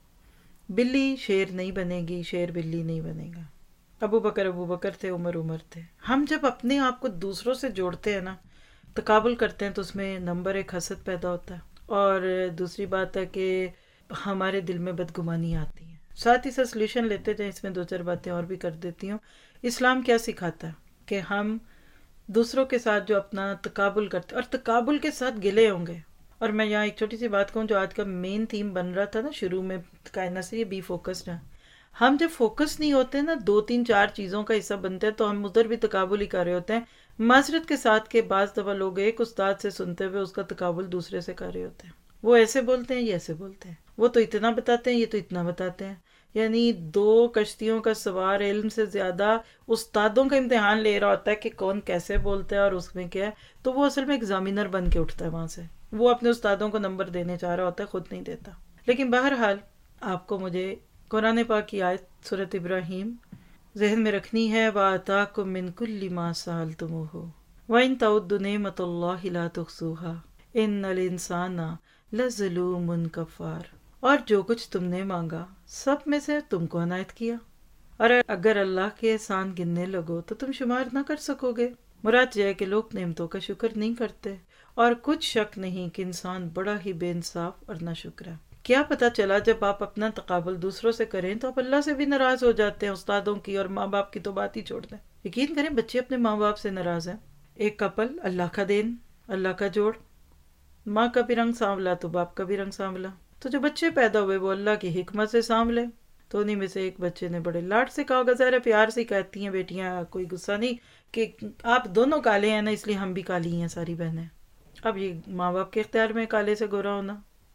بلی شیر نہیں بنے گی، شیر بلی نہیں بنے گا۔ ابو بکر تھے، عمر تھے۔ ہم جب اپنے آپ کو دوسروں سے جوڑتے ہیں نا، تقابل کرتے ہیں، تو اس میں نمبر 1 حسد پیدا ہوتا ہے، اور دوسری بات ہے کہ ہمارے دل میں بدگمانی آتی ہے۔ ساتھ ہی ساتھ سولوشن لیتے جائیں، اس میں 2-4 باتیں اور بھی کر دیتی ہوں۔ اسلام کیا سکھاتا ہے کہ ہم دوسروں کے ساتھ جو اپنا تقابل کرتے ہیں، اور تقابل کے ساتھ گلے ہوں گے۔ اور میں یہاں ایک چھوٹی سی بات کہوں جو آج کا مین تھیم بن رہا تھا نا شروع میں، کائنات سے، یہ بی فوکسڈ ہے۔ ہم جب فوکس نہیں ہوتے نا، 2-3-4 چیزوں کا حصہ بنتے ہیں، تو ہم ادھر بھی تقابل ہی کر رہے ہوتے ہیں، معذرت کے ساتھ کہ بعض دفعہ لوگ ایک استاد سے سنتے ہوئے اس کا تقابل دوسرے سے کر رہے ہوتے ہیں۔ وہ ایسے بولتے ہیں، یہ ایسے بولتے ہیں، وہ تو اتنا بتاتے ہیں، یہ تو اتنا بتاتے ہیں۔ یعنی 2 کشتیوں کا سوار علم سے زیادہ استادوں کا امتحان لے رہا ہوتا ہے کہ کون کیسے بولتا ہے اور اس میں کیا ہے، تو وہ اصل میں ایگزامینر بن کے اٹھتا ہے وہاں سے، وہ اپنے استادوں کو نمبر دینے چاہ رہا ہوتا ہے، خود نہیں دیتا۔ لیکن بہرحال آپ کو مجھے قرآن پاک کی آیت سورۃ ابراہیم ذہن میں رکھنی ہے، وَآتَاكُم مِّن كُلِّ مَا سَأَلْتُمُوهُ وَإِن تَعُدُّوا نِعْمَتَ اللَّهِ لَا تُحْصُوهَا إِنَّ الْإِنسَانَ لَظَلُومٌ كَفَّارٌ۔ اور جو کچھ تم نے مانگا سب میں سے تم کو عنایت کیا، اور اگر اللہ کے احسان گننے لگو تو تم شمار نہ کر سکو گے۔ مراد یہ ہے کہ لوگ نعمتوں کا شکر نہیں کرتے، اور کچھ شک نہیں کہ انسان بڑا ہی بے انصاف اور ناشکر ہے۔ کیا پتا چلا جب آپ اپنا تقابل دوسروں سے کریں تو آپ اللہ سے بھی ناراض ہو جاتے ہیں، استادوں کی اور ماں باپ کی تو بات ہی چھوڑ دیں۔ یقین کریں بچے اپنے ماں باپ سے ناراض ہیں۔ ایک کپل، اللہ کا دین، اللہ کا جوڑ، ماں کا بھی رنگ سانولا تو باپ کا بھی رنگ سانولا، تو جو بچے پیدا ہوئے وہ اللہ کی حکمت سے سانولے۔ تو انہیں میں سے ایک بچے نے بڑے لاڈ سے کہا، ظاہر ہے پیار سے کہتی ہیں بیٹیاں، کوئی غصہ نہیں کہ آپ دونوں کالے ہیں نا اس لیے ہم بھی کالی ہیں ساری بہنیں۔ اب یہ ماں باپ کے اختیار میں کالے سے گورا ہونا،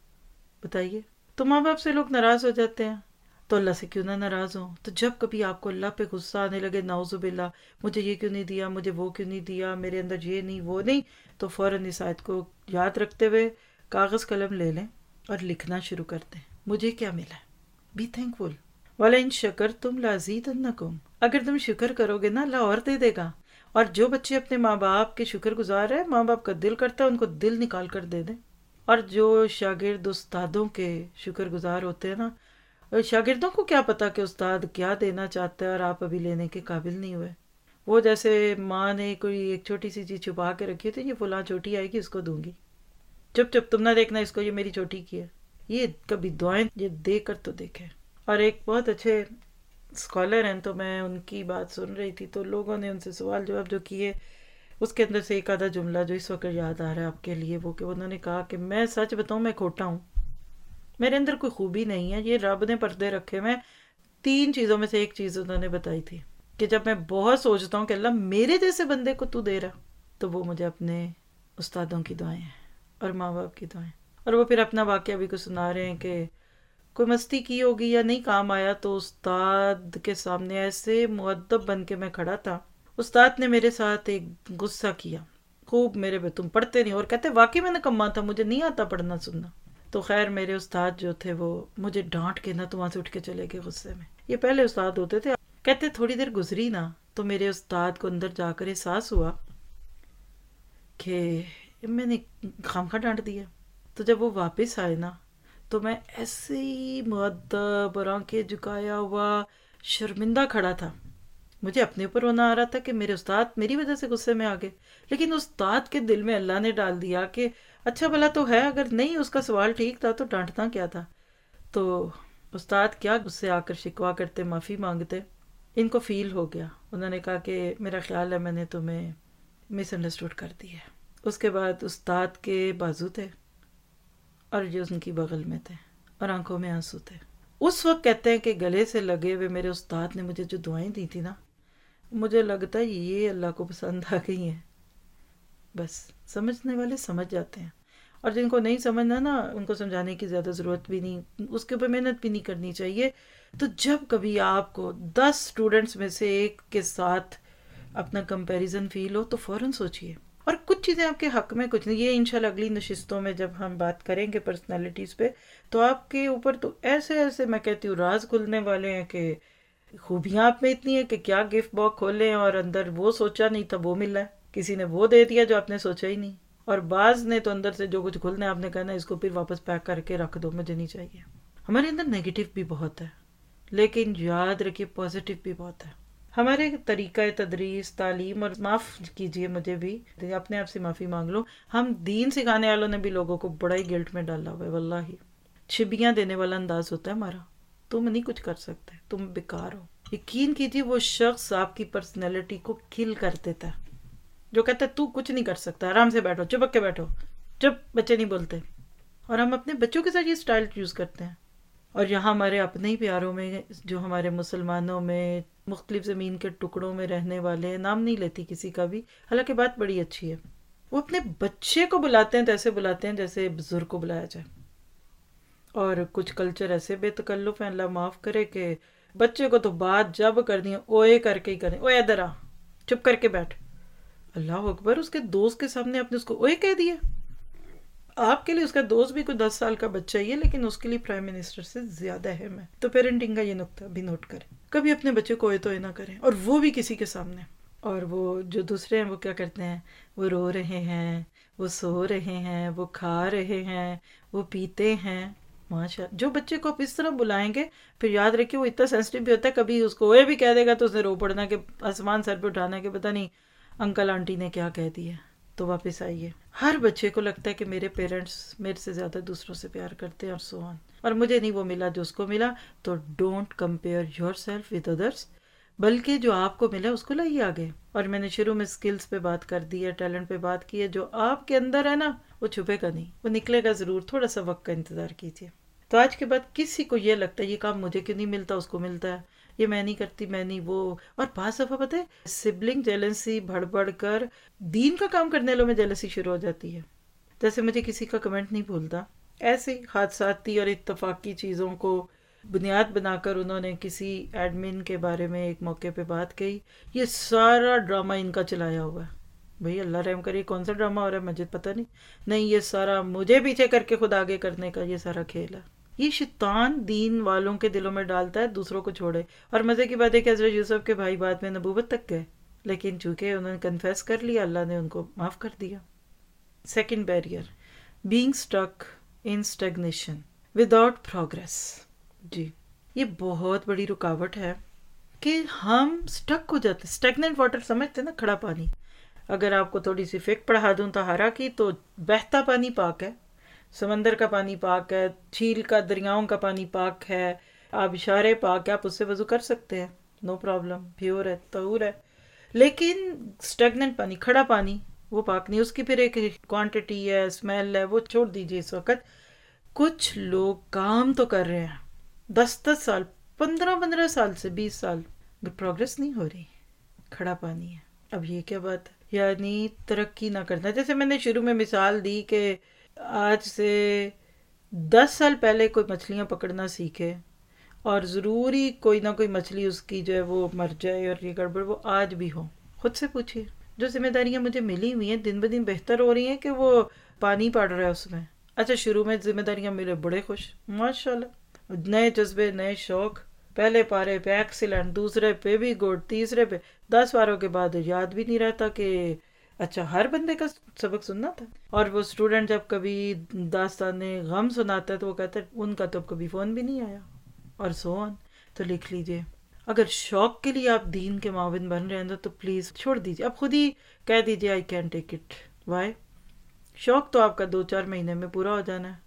بتائیے۔ تو ماں باپ سے لوگ ناراض ہو جاتے ہیں، تو اللہ سے کیوں نہ ناراض ہوں؟ تو جب کبھی آپ کو اللہ پہ غصہ آنے لگے، نعوذ باللہ، مجھے یہ کیوں نہیں دیا، مجھے وہ کیوں نہیں دیا، میرے اندر یہ نہیں وہ نہیں، تو فوراً اس آیت کو یاد رکھتے ہوئے کاغذ قلم لے لیں اور لکھنا شروع کر دیں، مجھے کیا ملا ہے، بی تھینکفل۔ وَلَئِن شَكَرْتُمْ لَأَزِيدَنَّكُمْ، اگر تم شکر کرو گے نا اللہ اور دے دے گا۔ اور جو بچے اپنے ماں باپ کے شکر گزار ہیں، ماں باپ کا دل کرتا ہے ان کو دل نکال کر دے دیں۔ اور جو شاگرد استادوں کے شکر گزار ہوتے ہیں نا، اور شاگردوں کو کیا پتا کہ استاد کیا دینا چاہتا ہے اور آپ ابھی لینے کے قابل نہیں ہوئے. وہ جیسے ماں نے کوئی ایک چھوٹی سی چیز چھپا کے رکھی ہوتی ہے، یہ فلاں چھوٹی آئے گی اس کو دوں گی، چپ چپ تم نہ دیکھنا اس کو، یہ میری چھوٹی کی ہے. یہ کبھی دعائیں یہ دے کر تو دیکھیں. اور ایک بہت اچھے اسکالر ہیں، تو میں ان کی بات سن رہی تھی، تو لوگوں نے ان سے سوال جواب جو کیے، اس کے اندر سے ایک آدھا جملہ جو اس وقت یاد آ رہا ہے آپ کے لیے، وہ کہ انہوں نے کہا کہ میں سچ بتاؤں میں کھوٹا ہوں، میرے اندر کوئی خوبی نہیں ہے، یہ رب نے پردے رکھے. میں 3 چیزوں میں سے ایک چیز انہوں نے بتائی تھی کہ جب میں بہت سوچتا ہوں کہ اللہ میرے جیسے بندے کو تو دے رہا، تو وہ مجھے اپنے استادوں کی دعائیں ہیں اور ماں باپ کی دعائیں. اور وہ پھر اپنا واقعہ بھی کچھ سنا رہے ہیں کہ کوئی مستی کی ہوگی یا نہیں کام آیا، تو استاد کے سامنے ایسے مؤدب بن کے میں کھڑا تھا. استاد نے میرے ساتھ ایک غصہ کیا خوب، میرے پہ تم پڑھتے نہیں، اور کہتے واقعی میں نکما تھا، مجھے نہیں آتا پڑھنا سننا. تو خیر میرے استاد جو تھے وہ مجھے ڈانٹ کے نہ تو وہاں سے اٹھ کے چلے گئے غصے میں. یہ پہلے استاد ہوتے تھے. کہتے تھوڑی دیر گزری نا تو میرے استاد کو اندر جا کر احساس ہوا کہ میں نے خامخواہ ڈانٹ دیا. تو جب وہ واپس آئے نا تو میں ایسے ہی مؤدب اور آنکھیں جھکایا ہوا شرمندہ کھڑا تھا. مجھے اپنے اوپر رونا آ رہا تھا کہ میرے استاد میری وجہ سے غصے میں آ گئے، لیکن استاد کے دل میں اللہ نے ڈال دیا کہ اچھا بھلا تو ہے، اگر نہیں اس کا سوال ٹھیک تھا تو ڈانٹنا کیا تھا. تو استاد کیا غصے آ کر شکوا کرتے، معافی مانگتے. ان کو فیل ہو گیا، انہوں نے کہا کہ میرا خیال ہے میں نے تمہیں مس انڈرسٹوڈ کر دیا. اس کے بعد استاد کے بازو تھے اور جو ان کی بغل میں تھے اور آنکھوں میں آنسو تھے. اس وقت کہتے ہیں کہ گلے سے لگے ہوئے میرے استاد نے مجھے جو دعائیں دی تھی نا، مجھے لگتا ہے یہ اللہ کو پسند آ گئی ہیں. بس سمجھنے والے سمجھ جاتے ہیں، اور جن کو نہیں سمجھنا نا ان کو سمجھانے کی زیادہ ضرورت بھی نہیں، اس کے اوپر محنت بھی نہیں کرنی چاہیے. تو جب کبھی آپ کو 10 اسٹوڈنٹس میں سے ایک کے ساتھ اپنا کمپیریزن فیل ہو تو فوراً سوچئے. اور کچھ چیزیں آپ کے حق میں، کچھ نہیں. یہ انشاءاللہ اگلی نشستوں میں جب ہم بات کریں گے پرسنالٹیز پہ، تو آپ کے اوپر تو ایسے ایسے میں کہتی ہوں راز کھلنے والے ہیں کہ خوبیاں آپ میں اتنی ہیں کہ کیا گفٹ باکس کھولیں اور اندر وہ سوچا نہیں تھا وہ ملا ہے، کسی نے وہ دے دیا جو آپ نے سوچا ہی نہیں. اور بعض نے تو اندر سے جو کچھ کھلنا ہے آپ نے کہنا اس کو پھر واپس پیک کر کے رکھ دو، مجھے نہیں چاہیے. ہمارے اندر نیگیٹو بھی بہت ہے، لیکن یاد رکھیے پازیٹیو بھی بہت ہے. ہمارے طریقہ تدریس، تعلیم، اور معاف کیجیے مجھے بھی، اپنے آپ سے معافی مانگ لو، ہم دین سکھانے والوں نے بھی لوگوں کو بڑا ہی گلٹ میں ڈالا ہوا ہے. واللہ چھبیاں دینے والا انداز ہوتا ہے ہمارا، تم نہیں کچھ کر سکتے، تم بیکار ہو. یقین کیجیے وہ شخص آپ کی پرسنالٹی کو کل کر دیتا ہے جو کہتا ہے تو کچھ نہیں کر سکتا، آرام سے بیٹھو، چپک کے بیٹھو، چپ، بچے نہیں بولتے. اور ہم اپنے بچوں کے ساتھ یہ سٹائل یوز کرتے ہیں. اور یہاں ہمارے اپنے ہی پیاروں میں جو ہمارے مسلمانوں میں مختلف زمین کے ٹکڑوں میں رہنے والے ہیں، نام نہیں لیتی کسی کا بھی، حالانکہ بات بڑی اچھی ہے، وہ اپنے بچے کو بلاتے ہیں تو ایسے بلاتے ہیں جیسے بزرگ کو بلایا جائے. اور کچھ کلچر ایسے بے تکلف ہیں، اللہ معاف کرے، کہ بچے کو تو بات جب کرنی ہے اوئے کر کے ہی کریں، اوئے ادھر آ، چپ کر کے بیٹھ. اللہ اکبر، اس کے دوست کے سامنے آپ نے اس کو اوئے کہہ دیا. آپ کے لیے اس کا دوست بھی کوئی 10 سال کا بچہ ہی ہے، لیکن اس کے لیے پرائم منسٹر سے زیادہ اہم ہے. تو پیرنٹنگ کا یہ نقطہ بھی نوٹ کریں، کبھی اپنے بچے کو اوئے تو نہ کریں، اور وہ بھی کسی کے سامنے. اور وہ جو دوسرے ہیں وہ کیا کرتے ہیں، وہ رو رہے ہیں، وہ سو رہے ہیں، وہ کھا رہے ہیں، وہ پیتے ہیں. ماشاء جو بچے کو آپ اس طرح بلائیں گے، پھر یاد رکھیے وہ اتنا سینسٹیو بھی ہوتا ہے، کبھی اس کو اوئے بھی کہہ دے گا تو اس نے رو پڑنا کہ آسمان سر پہ اٹھانا کہ پتہ نہیں انکل آنٹی نے کیا کہہ دیا. تو واپس آئیے. ہر بچے کو لگتا ہے کہ میرے پیرنٹس میرے سے زیادہ دوسروں سے پیار کرتے ہیں، اور سو آن، اور مجھے نہیں وہ ملا جو اس کو ملا. تو don't compare yourself with others, بلکہ جو آپ کو ملا اس کو لائیے آگے. اور میں نے شروع میں سکلز پہ بات کر دی ہے، ٹیلنٹ پہ بات کی ہے. جو آپ کے اندر ہے نا وہ چھپے گا نہیں، وہ نکلے گا ضرور. تھوڑا سا وقت کا انتظار کیجیے. تو آج کے بعد کسی کو یہ لگتا ہے یہ کام مجھے کیوں نہیں ملتا، اس کو ملتا ہے، یہ میں نہیں کرتی، میں نہیں وہ. اور بعض دفعہ پتہ ہے سبلنگ جیلسی بڑھ بڑھ کر دین کا کام کرنے والوں میں جیلسی شروع ہو جاتی ہے. جیسے مجھے کسی کا کمنٹ نہیں بھولتا، ایسے حادثاتی اور اتفاقی چیزوں کو بنیاد بنا کر انہوں نے کسی ایڈمن کے بارے میں ایک موقع پہ بات کہی. یہ سارا ڈرامہ ان کا چلایا ہوا ہے. بھئی اللہ رحم کرے، کون سا ڈرامہ ہو رہا ہے مجھے پتہ نہیں، یہ سارا مجھے پیچھے کر کے خود آگے کرنے کا یہ سارا کھیل ہے. یہ شیطان دین والوں کے دلوں میں ڈالتا ہے دوسروں کو چھوڑے. اور مزے کی بات ہے کہ حضرت یوسف کے بھائی بعد میں نبوت تک گئے، لیکن چونکہ انہوں نے کنفیس کر لیا، اللہ نے ان کو معاف کر دیا. Second barrier, being stuck in stagnation without progress. جی یہ بہت بڑی رکاوٹ ہے کہ ہم سٹک ہو جاتے. اسٹیگننٹ واٹر سمجھتے ہیں نا، کھڑا پانی. اگر آپ کو تھوڑی سی فک پڑھا دوں طہارا کی، تو بہتا پانی پاک ہے، سمندر کا پانی پاک ہے، جھیل کا، دریاؤں کا پانی پاک ہے، آبشارے پاک ہے، آپ اس سے وضو کر سکتے ہیں، نو پرابلم، پیور ہے، طہور ہے. لیکن اسٹیگننٹ پانی، کھڑا پانی، وہ پاک نہیں. اس کی پھر ایک کوانٹٹی ہے، اسمیل ہے، وہ چھوڑ دیجیے اس وقت. کچھ لوگ کام تو کر رہے ہیں 10 10 سال، 15 15 سال سے 20 سال، پروگرس نہیں ہو رہی، کھڑا پانی ہے. اب یہ کیا بات ہے؟ یعنی ترقی نہ کرنا. جیسے میں نے شروع میں مثال دی کہ آج سے 10 سال پہلے کوئی مچھلیاں پکڑنا سیکھے اور ضروری کوئی نہ کوئی مچھلی اس کی جو ہے وہ مر جائے اور یہ گڑبڑ، وہ آج بھی ہو. خود سے پوچھیے. جو ذمہ داریاں مجھے ملی ہوئی ہیں دن بہ دن بہتر ہو رہی ہیں کہ وہ پانی پڑ رہا ہے اس میں. اچھا شروع میں ذمہ داریاں ملے بڑے خوش، ماشاء اللہ، نئے جذبے، نئے شوق. پہلے پارے پہ ایکسیلنٹ، دوسرے پہ بھی گڈ، تیسرے پہ 10 باروں کے بعد یاد بھی نہیں رہتا کہ اچھا ہر بندے کا سبق سننا تھا. اور وہ اسٹوڈنٹ جب کبھی داستان غم سناتا ہے تو وہ کہتا ہے ان کا تو کبھی فون بھی نہیں آیا، اور سو آن. تو لکھ لیجئے، اگر شوق کے لیے آپ دین کے معاون بن رہے ہیں تو پلیز چھوڑ دیجئے. اب خود ہی کہہ دیجئے I can take it. Why? شوق تو آپ کا 2 4 مہینے میں پورا ہو جانا ہے.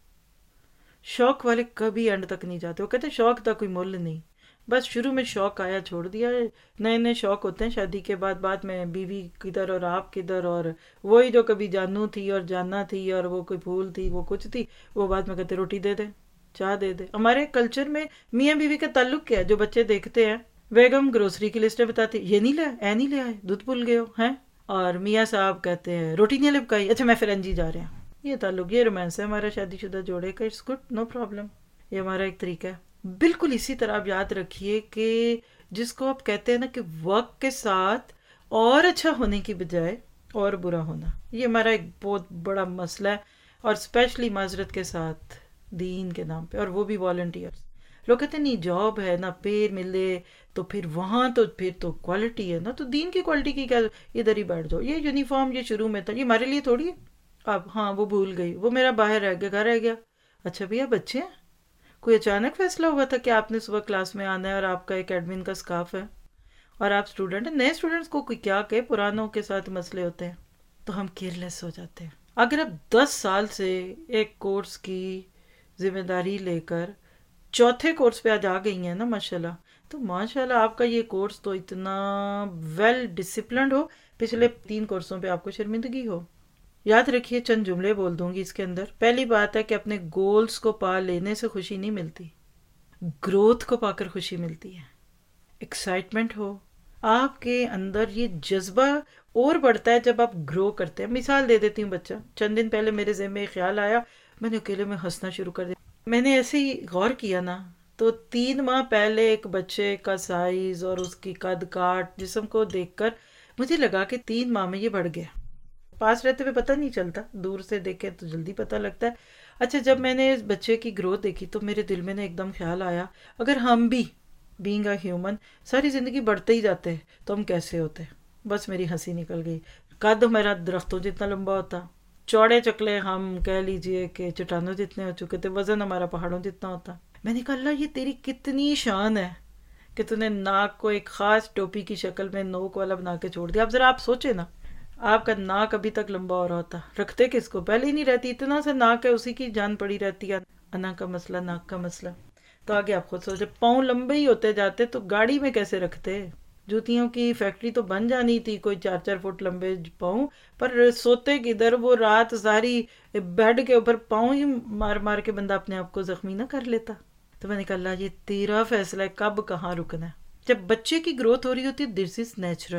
شوق والے کبھی اینڈ تک نہیں جاتے. وہ کہتے ہیں شوق کا کوئی مول نہیں، بس شروع میں شوق آیا چھوڑ دیا. نئے نئے شوق ہوتے ہیں شادی کے بعد، بعد میں بیوی کدھر اور آپ کدھر، اور وہی جو کبھی جانو تھی اور جاننا تھی اور وہ کوئی پھول تھی، وہ کچھ تھی، وہ بعد میں کہتے روٹی دے دے، چاہ دے دے. ہمارے کلچر میں میاں بیوی کا تعلق کیا ہے؟ جو بچے دیکھتے ہیں بیگم گروسری کی لسٹیں بتاتی، یہ نہیں لیا، اے نہیں لیا ہے، دودھ بھول گئے ہو ہیں، اور میاں صاحب کہتے ہیں روٹی نہیں لپکائی، اچھا میں فرنجی جا رہے ہیں. یہ تعلق، یہ رومانس ہے ہمارا شادی شدہ جوڑے کا. It's good, no problem. یہ ہمارا ایک طریقہ ہے. بالکل اسی طرح آپ یاد رکھیے کہ جس کو آپ کہتے ہیں نا کہ وقت کے ساتھ اور اچھا ہونے کی بجائے اور برا ہونا، یہ ہمارا ایک بہت بڑا مسئلہ ہے. اور اسپیشلی معذرت کے ساتھ دین کے نام پہ، اور وہ بھی والنٹیئرس. لوگ کہتے ہیں نہیں جاب ہے نہ پے ملے تو پھر وہاں تو پھر تو کوالٹی ہے نا، تو دین کی کوالٹی کی کیا، ادھر ہی بیٹھ جاؤ. یہ یونیفارم یہ شروع میں تھا، یہ ہمارے لیے تھوڑی ہے. اب ہاں وہ بھول گئی، وہ میرا باہر رہ گیا، گھر رہ گیا. اچھا بھیا بچے ہیں، کوئی اچانک فیصلہ ہوا تھا کہ آپ نے صبح کلاس میں آنا ہے اور آپ کا ایک ایڈمن کا اسکارف ہے اور آپ اسٹوڈنٹ ہیں. نئے اسٹوڈنٹس کو کوئی کیا کہ پرانوں کے ساتھ مسئلے ہوتے ہیں تو ہم کیئرلیس ہو جاتے ہیں. اگر آپ 10 سال سے ایک کورس کی ذمہ داری لے کر چوتھے کورس پہ آج آ گئی ہیں نا ماشاءاللہ، تو ماشاءاللہ آپ کا یہ کورس تو اتنا ویل ڈسپلنڈ ہو، پچھلے 3 کورسوں پہ آپ کو شرمندگی ہو. یاد رکھیے چند جملے بول دوں گی اس کے اندر. پہلی بات ہے کہ اپنے گولز کو پا لینے سے خوشی نہیں ملتی، گروتھ کو پا کر خوشی ملتی ہے. ایکسائٹمنٹ ہو آپ کے اندر، یہ جذبہ اور بڑھتا ہے جب آپ گرو کرتے ہیں. مثال دے دیتی ہوں، بچہ چند دن پہلے میرے ذہن میں ایک خیال آیا، میں نے اکیلے میں ہنسنا شروع کر دیا. میں نے ایسے ہی غور کیا نا، تو 3 ماہ پہلے ایک بچے کا سائز اور اس کی قد کاٹ جسم کو دیکھ کر مجھے لگا کہ 3 ماہ میں یہ بڑھ گیا. پاس رہتے ہوئے پتہ نہیں چلتا، دور سے دیکھے تو جلدی پتہ لگتا ہے. اچھا جب میں نے اس بچے کی گروتھ دیکھی تو میرے دل میں نے ایک دم خیال آیا، اگر ہم بھی بینگ اے ہیومن ساری زندگی بڑھتے ہی جاتے تو ہم کیسے ہوتے. بس میری ہنسی نکل گئی. قد میرا درختوں جتنا لمبا ہوتا، چوڑے چکلے ہم کہہ لیجئے کہ چٹانوں جتنے ہو چکے تھے، وزن ہمارا پہاڑوں جتنا ہوتا. میں نے کہا اللہ یہ تیری کتنی شان ہے کہ تو نے ناک کو ایک خاص ٹوپی کی شکل میں نوک والا بنا کے چھوڑ دیا. اب ذرا آپ سوچے نا، آپ کا ناک ابھی تک لمبا ہو رہا ہوتا، رکھتے کس کو؟ پہلے ہی نہیں رہتی، اتنا سا ناک ہے اسی کی جان پڑی رہتی ہے. انا کا مسئلہ، ناک کا مسئلہ. تو آگے آپ خود سوچے، پاؤں لمبے ہی ہوتے جاتے تو گاڑی میں کیسے رکھتے؟ جوتیوں کی فیکٹری تو بن جانی تھی، کوئی 4 4 فٹ لمبے پاؤں، پر سوتے کدھر؟ وہ رات ساری بیڈ کے اوپر پاؤں ہی مار مار کے بندہ اپنے آپ کو زخمی نہ کر لیتا. تو میں نے کہا اللہ یہ تیرا فیصلہ ہے کب کہاں رکنا ہے. جب بچے کی گروتھ ہو رہی ہوتی ہے دس از نیچرل.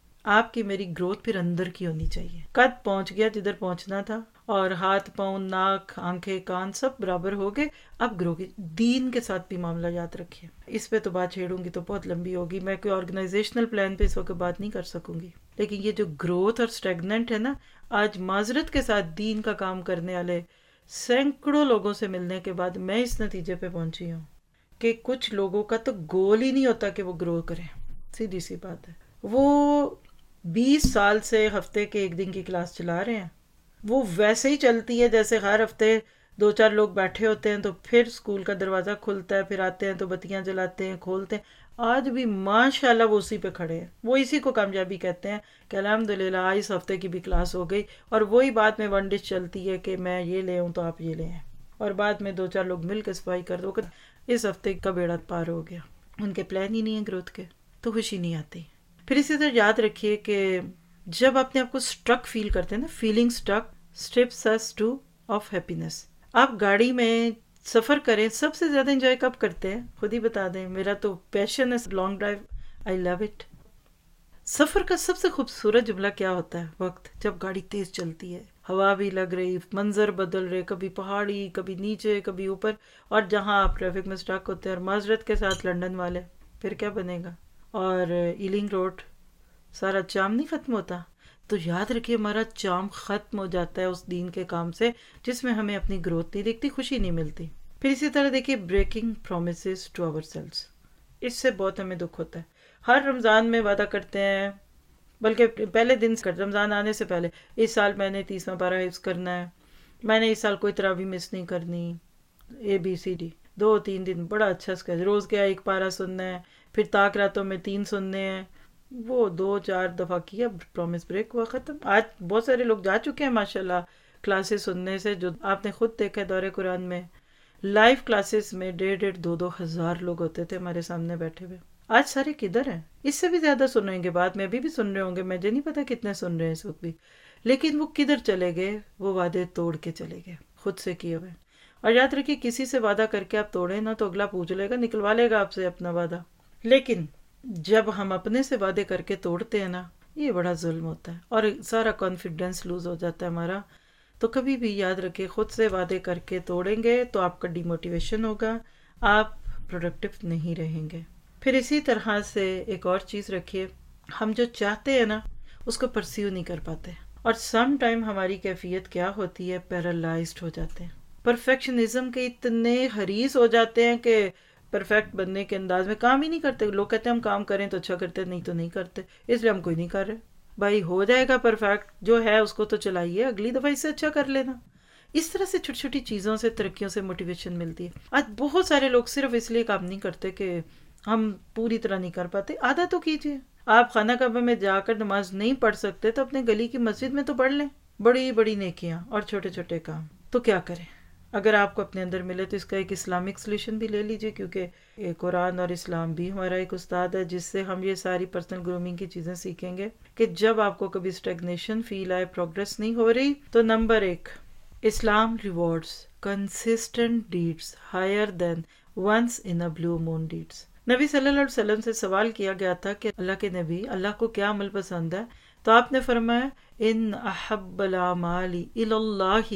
آپ کی میری گروتھ پھر اندر کی ہونی چاہیے. قد پہنچ گیا جدھر پہنچنا تھا، اور ہاتھ پاؤں ناک آنکھیں کان سب برابر ہو گئے، اب گرو کی. دین کے ساتھ بھی معاملہ یاد رکھیے. اس پہ تو بات چھیڑوں گی تو بہت لمبی ہوگی، میں کوئی آرگنائزیشنل پلان پہ اس وقت بات نہیں کر سکوں گی. لیکن یہ جو گروتھ اور اسٹیگننٹ ہے نا، آج معذرت کے ساتھ دین کا کام کرنے والے سینکڑوں لوگوں سے ملنے کے بعد میں اس نتیجے پہ پہنچی ہوں کہ کچھ لوگوں کا تو گول ہی نہیں ہوتا کہ وہ گرو کریں. سیدھی سی بات ہے. وہ 20 سال سے ہفتے کے 1 دن کی کلاس چلا رہے ہیں، وہ ویسے ہی چلتی ہے جیسے ہر ہفتے دو چار لوگ بیٹھے ہوتے ہیں تو پھر اسکول کا دروازہ کھلتا ہے، پھر آتے ہیں تو بتیاں جلاتے ہیں، کھولتے ہیں. آج بھی ماشاءاللہ وہ اسی پہ کھڑے ہیں، وہ اسی کو کامیابی کہتے ہیں کہ الحمدللہ اس ہفتے کی بھی کلاس ہو گئی، اور وہی بات میں ون ڈش چلتی ہے کہ میں یہ لے ہوں تو آپ یہ لیں، اور بعد میں دو چار لوگ مل کے صفائی کر دو، اس ہفتے کا بیڑا پار ہو گیا. ان کے پلان ہی نہیں ہے گروتھ کے، تو خوشی نہیں آتی. پھر اسی طرح یاد رکھیے کہ جب اپنے آپ کو اسٹرک فیل کرتے ہیں نا، feeling stuck strips us to of happiness. آپ گاڑی میں سفر کریں، سب سے زیادہ انجوائے کب کرتے ہیں؟ خود ہی بتا دیں. میرا تو پیشن ہے long drive, I love it. سفر کا سب سے خوبصورت جملہ کیا ہوتا ہے؟ وقت جب گاڑی تیز چلتی ہے، ہوا بھی لگ رہی، منظر بدل رہے، کبھی پہاڑی، کبھی نیچے، کبھی اوپر، اور جہاں آپ ٹریفک میں اسٹرک ہوتے ہیں اور معذرت کے ساتھ لندن والے، پھر کیا بنے گا؟ اور ایلنگ روڈ، سارا چام نہیں ختم ہوتا. تو یاد رکھیے ہمارا چام ختم ہو جاتا ہے اس دین کے کام سے جس میں ہمیں اپنی گروتھ نہیں دکھتی، خوشی نہیں ملتی. پھر اسی طرح دیکھیے breaking promises to ourselves, اس سے بہت ہمیں دکھ ہوتا ہے. ہر رمضان میں وعدہ کرتے ہیں، بلکہ پہلے دن سے، رمضان آنے سے پہلے، اس سال میں نے 30واں پارہ حفظ کرنا ہے، میں نے اس سال کوئی تراویح مس نہیں کرنی، ABCD. 2-3 دن بڑا اچھا اسکیجول، روز کیا ایک پارہ سننا ہے، پھر طاق راتوں میں 3 سننے ہیں. وہ 2-4 دفعہ کیا، پرومس بریک ہوا، ختم. آج بہت سارے لوگ جا چکے ہیں ماشاءاللہ کلاسز سننے سے، جو آپ نے خود دیکھا ہے دورہ قرآن میں لائیو کلاسز میں 1,500-2,000 ہزار لوگ ہوتے تھے ہمارے سامنے بیٹھے ہوئے. آج سارے کدھر ہیں؟ اس سے بھی زیادہ سن رہے گے، بعد میں ابھی بھی سن رہے ہوں گے، مجھے نہیں پتا کتنے سن رہے ہیں اس وقت بھی، لیکن وہ کدھر چلے گئے؟ وہ وعدے توڑ کے چلے گئے، خود سے کیے ہوئے. اور یاد رکھیے کسی سے وعدہ کر کے آپ توڑیں نا تو اگلا پوچھ لے گا، نکلوا لے گا آپ سے اپنا وعدہ. لیکن جب ہم اپنے سے وعدے کر کے توڑتے ہیں نا، یہ بڑا ظلم ہوتا ہے اور سارا کانفیڈنس لوز ہو جاتا ہے ہمارا. تو کبھی بھی یاد رکھے خود سے وعدے کر کے توڑیں گے تو آپ کا ڈی موٹیویشن ہوگا، آپ پروڈکٹیو نہیں رہیں گے. پھر اسی طرح سے ایک اور چیز رکھیے، ہم جو چاہتے ہیں نا اس کو پرسیو نہیں کر پاتے، اور سم ٹائم ہماری کیفیت کیا ہوتی ہے؟ پیرالائزڈ ہو جاتے ہیں، پرفیکشنزم کے اتنے حریص ہو جاتے ہیں کہ پرفیکٹ بننے کے انداز میں کام ہی نہیں کرتے. لوگ کہتے ہیں ہم کام کریں تو اچھا کرتے ہیں، نہیں تو نہیں کرتے، اس لیے ہم کوئی نہیں کر رہے. بھائی ہو جائے گا پرفیکٹ، جو ہے اس کو تو چلائیے، اگلی دفعہ اس سے اچھا کر لینا. اس طرح سے چھوٹی چھوٹی چیزوں سے، ترقیوں سے موٹیویشن ملتی ہے. آج بہت سارے لوگ صرف اس لیے کام نہیں کرتے کہ ہم پوری طرح نہیں کر پاتے. آدھا تو کیجیے. آپ خانہ کعبہ میں جا کر نماز نہیں پڑھ سکتے تو اپنے گلی کی مسجد میں تو پڑھ لیں، بڑی بڑی نیکیاں اور چھوٹے چھوٹے کام. تو کیا کریں؟ اگر آپ کو اپنے اندر ملے تو اس کا ایک اسلامک سلیوشن بھی لے لیجئے، کیونکہ قرآن اور اسلام بھی ہمارا ایک استاد ہے جس سے ہم یہ ساری پرسنل گرومنگ کی چیزیں سیکھیں گے. کہ جب آپ کو کبھی اسٹیگنیشن فیل آئے، پروگرس نہیں ہو رہی، تو number 1، Islam rewards consistent deeds higher than once in a blue moon deeds. نبی صلی اللہ علیہ وسلم سے سوال کیا گیا تھا کہ اللہ کے نبی، اللہ کو کیا عمل پسند ہے؟ تو آپ نے فرمایا ان احب الاعمال الی اللہ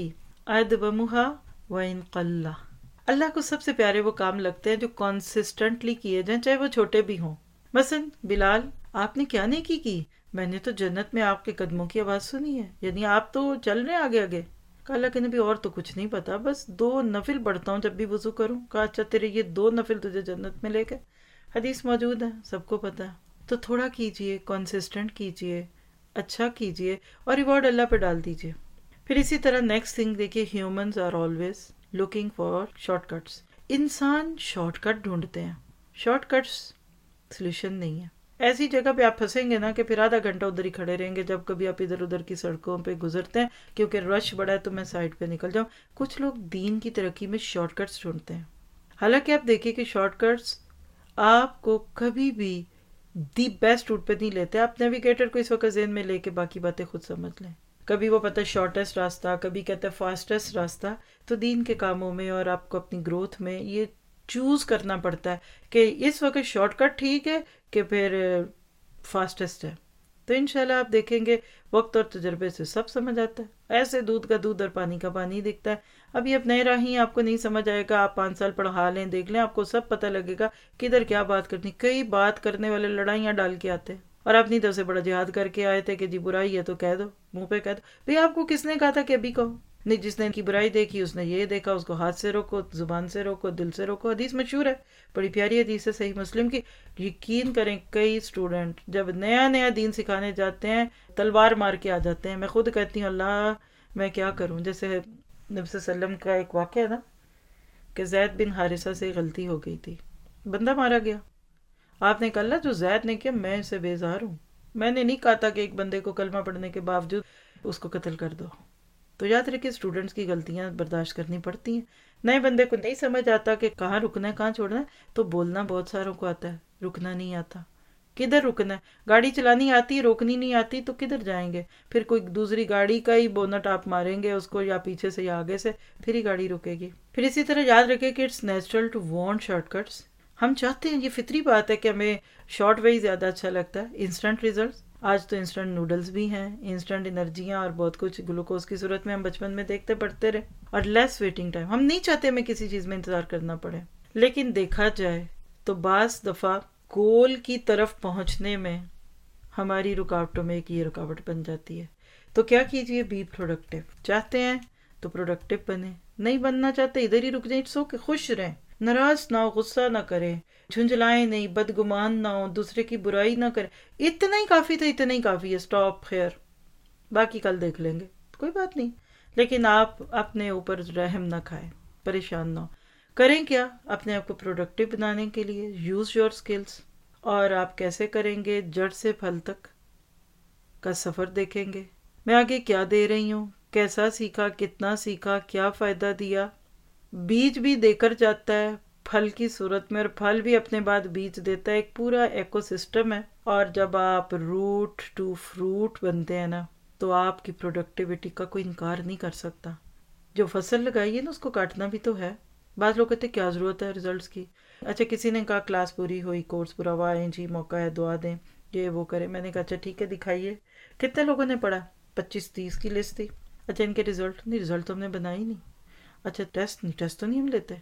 ادومها وان قل. اللہ کو سب سے پیارے وہ کام لگتے ہیں جو کنسسٹنٹلی کیے جائیں، چاہے وہ چھوٹے بھی ہوں. مثلا بلال، آپ نے کیا نیکی کی؟ میں نے تو جنت میں آپ کے قدموں کی آواز سنی ہے، یعنی آپ تو چل رہے ہیں آگے آگے. کہا اللہ کے نبی اور تو کچھ نہیں پتا، بس 2 نفل پڑھتا ہوں جب بھی وضو کروں. کہا اچھا تیرے یہ 2 نفل تجھے جنت میں لے گئے. حدیث موجود ہے، سب کو پتا ہے. تو تھوڑا کیجئے، کنسسٹنٹ کیجئے، اچھا کیجئے، اور ریوارڈ اللہ پہ ڈال دیجئے. پھر اسی طرح نیکسٹ تھنگ دیکھیے، humans are always looking for shortcuts. انسان شارٹ کٹ ڈھونڈتے ہیں، شارٹ کٹس سولوشن نہیں ہے. ایسی جگہ پہ آپ پھنسیں گے نا کہ پھر آدھا گھنٹہ ادھر ہی کھڑے رہیں گے جب کبھی آپ ادھر ادھر کی سڑکوں پہ گزرتے ہیں، کیونکہ رش بڑا ہے تو میں سائڈ پہ نکل جاؤں. کچھ لوگ دین کی ترقی میں شارٹ کٹس ڈھونڈتے ہیں، حالانکہ آپ دیکھیے کہ شارٹ کٹس آپ کو کبھی بھی دی بیسٹ روٹ پہ نہیں لیتے. آپ نیویگیٹر کو اس وقت ذہن میں لے کے باقی باتیں خود سمجھ لیں. کبھی وہ پتہ شارٹیسٹ راستہ، کبھی کہتا ہے فاسٹیسٹ راستہ. تو دین کے کاموں میں اور آپ کو اپنی گروتھ میں یہ چوز کرنا پڑتا ہے کہ اس وقت شارٹ کٹ ٹھیک ہے کہ پھر فاسٹیسٹ ہے. تو انشاءاللہ آپ دیکھیں گے وقت اور تجربے سے سب سمجھ آتا ہے. ایسے دودھ کا دودھ اور پانی کا پانی دکھتا ہے. ابھی آپ نئے راہی، آپ کو نہیں سمجھ آئے گا، آپ 5 سال پڑھا لیں، دیکھ لیں، آپ کو سب پتہ لگے گا کدھر کیا بات کرنی. کئی بات کرنے والے لڑائیاں ڈال کے آتے ہیں، اور اپنی طرف سے بڑا جہاد کر کے آئے تھے کہ جی برائی ہے تو کہہ دو، منہ پہ کہہ دو. بھئی آپ کو کس نے کہا تھا کہ ابھی کہو؟ نہیں، جس نے ان کی برائی دیکھی اس نے یہ دیکھا، اس کو ہاتھ سے روکو، زبان سے روکو، دل سے روکو. حدیث مشہور ہے، بڑی پیاری حدیث ہے صحیح مسلم کی. یقین کریں کئی اسٹوڈنٹ جب نیا نیا دین سکھانے جاتے ہیں تلوار مار کے آ جاتے ہیں. میں خود کہتی ہوں اللہ میں کیا کروں. جیسے نبی صلی اللہ علیہ وسلم کا ایک واقعہ ہے نا کہ زید بن حارثہ سے غلطی ہو گئی تھی، بندہ مارا گیا. آپ نے کہا جو زید نے کیا میں اسے بیزار ہوں، میں نے نہیں کہا تھا کہ ایک بندے کو کلمہ پڑھنے کے باوجود اس کو قتل کر دو. تو یاد رکھیں اسٹوڈنٹس کی غلطیاں برداشت کرنی پڑتی ہیں. نئے بندے کو نہیں سمجھ آتا کہ کہاں رکنا ہے کہاں چھوڑنا ہے، تو بولنا بہت ساروں کو آتا ہے، رکنا نہیں آتا. کدھر رکنا ہے؟ گاڑی چلانی آتی روکنی نہیں آتی تو کدھر جائیں گے؟ پھر کوئی دوسری گاڑی کا ہی بونٹ آپ ماریں گے اس کو، یا پیچھے سے یا آگے سے، پھر ہی گاڑی رکے گی. پھر اسی طرح یاد رکھے کہ it's natural to want shortcuts. ہم چاہتے ہیں، یہ فطری بات ہے کہ ہمیں شارٹ وے ہی زیادہ اچھا لگتا ہے، انسٹنٹ ریزلٹس. آج تو انسٹنٹ نوڈلز بھی ہیں، انسٹنٹ انرجیاں اور بہت کچھ گلوکوز کی صورت میں ہم بچپن میں دیکھتے پڑھتے رہے. اور لیس ویٹنگ ٹائم، ہم نہیں چاہتے ہمیں کسی چیز میں انتظار کرنا پڑے. لیکن دیکھا جائے تو بعض دفعہ گول کی طرف پہنچنے میں ہماری رکاوٹوں میں ایک یہ رکاوٹ بن جاتی ہے. تو کیا کیجئے، بی پروڈکٹیو. چاہتے ہیں تو پروڈکٹیو بنیں، نہیں بننا چاہتے ادھر ہی رک جائیں. سو کہ خوش رہیں، ناراض نہ ہو، غصہ نہ کریں، جھنجھلائیں نہیں، بدگمان نہ ہو، دوسرے کی برائی نہ کریں. اتنا ہی کافی تھا، اتنا ہی کافی ہے، سٹاپ خیر، باقی کل دیکھ لیں گے، کوئی بات نہیں. لیکن آپ اپنے اوپر رحم نہ کھائیں، پریشان نہ ہو. کریں کیا اپنے آپ کو پروڈکٹیو بنانے کے لیے؟ Use your skills. اور آپ کیسے کریں گے؟ جڑ سے پھل تک کا سفر دیکھیں گے. میں آگے کیا دے رہی ہوں، کیسا سیکھا، کتنا سیکھا، کیا فائدہ دیا. بیج بھی دے کر جاتا ہے پھل کی صورت میں، اور پھل بھی اپنے بعد بیج دیتا ہے. ایک پورا ایکو سسٹم ہے. اور جب آپ روٹ ٹو فروٹ بنتے ہیں نا تو آپ کی پروڈکٹیوٹی کا کوئی انکار نہیں کر سکتا. جو فصل لگائی ہے نا اس کو کاٹنا بھی تو ہے. بعض لوگ کہتے ہیں کیا ضرورت ہے ریزلٹس کی. اچھا کسی نے کہا کلاس پوری ہوئی، کورس پورا ہوا، آئیں جی موقع ہے دعا دیں، یہ وہ کریں. میں نے کہا اچھا ٹھیک ہے دکھائیے کتنے لوگوں نے پڑھا. 25-30 کی لسٹ تھی. اچھا ان کے رزلٹ نہیں، رزلٹ تو ہم نے بنائی نہیں. اچھا ٹیسٹ نہیں، ٹیسٹ تو نہیں ہم لیتے.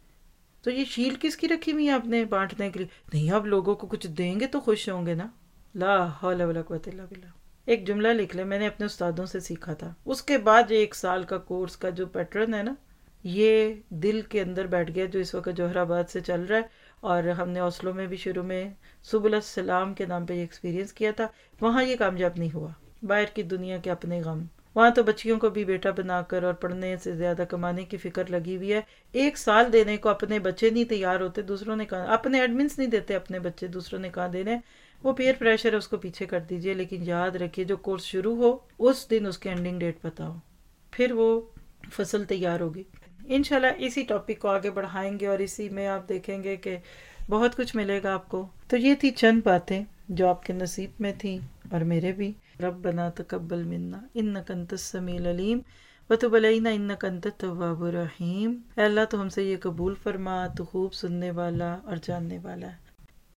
تو یہ شیل کس کی رکھی ہوئی ہے آپ نے بانٹنے کے لیے؟ نہیں آپ لوگوں کو کچھ دیں گے تو خوش ہوں گے نا. لا حول ولا قوت الا باللہ. ایک جملہ لکھ لیں، میں نے اپنے استادوں سے سیکھا تھا. اس کے بعد 1 سال کا کورس کا جو پیٹرن ہے نا یہ دل کے اندر بیٹھ گیا، جو اس وقت جوہر آباد سے چل رہا ہے. اور ہم نے اوسلو میں بھی شروع میں سبل السلام کے نام پہ یہ ایکسپیرینس کیا تھا. وہاں یہ کامیاب نہیں ہوا، باہر کی دنیا کے اپنے غم. وہاں تو بچیوں کو بھی بیٹا بنا کر اور پڑھنے سے زیادہ کمانے کی فکر لگی ہوئی ہے. 1 سال دینے کو اپنے بچے نہیں تیار ہوتے، دوسروں نے کہا، اپنے ایڈمنس نہیں دیتے اپنے بچے، دوسروں نے کہا دینے. وہ پیئر پریشر ہے، اس کو پیچھے کر دیجئے. لیکن یاد رکھیے جو کورس شروع ہو اس دن اس کے اینڈنگ ڈیٹ پتہ ہو، پھر وہ فصل تیار ہوگی. انشاءاللہ اسی ٹاپک کو آگے بڑھائیں گے اور اسی میں آپ دیکھیں گے کہ بہت کچھ ملے گا آپ کو. تو یہ تھی چند باتیں جو آپ کے نصیب میں تھیں اور میرے بھی. ربنا تقبل منا انک انت السمیع العلیم وتب علینا انک انت التواب الرحیم. اے اللہ تو ہم سے یہ قبول فرما، تو خوب سننے والا اور جاننے والا ہے.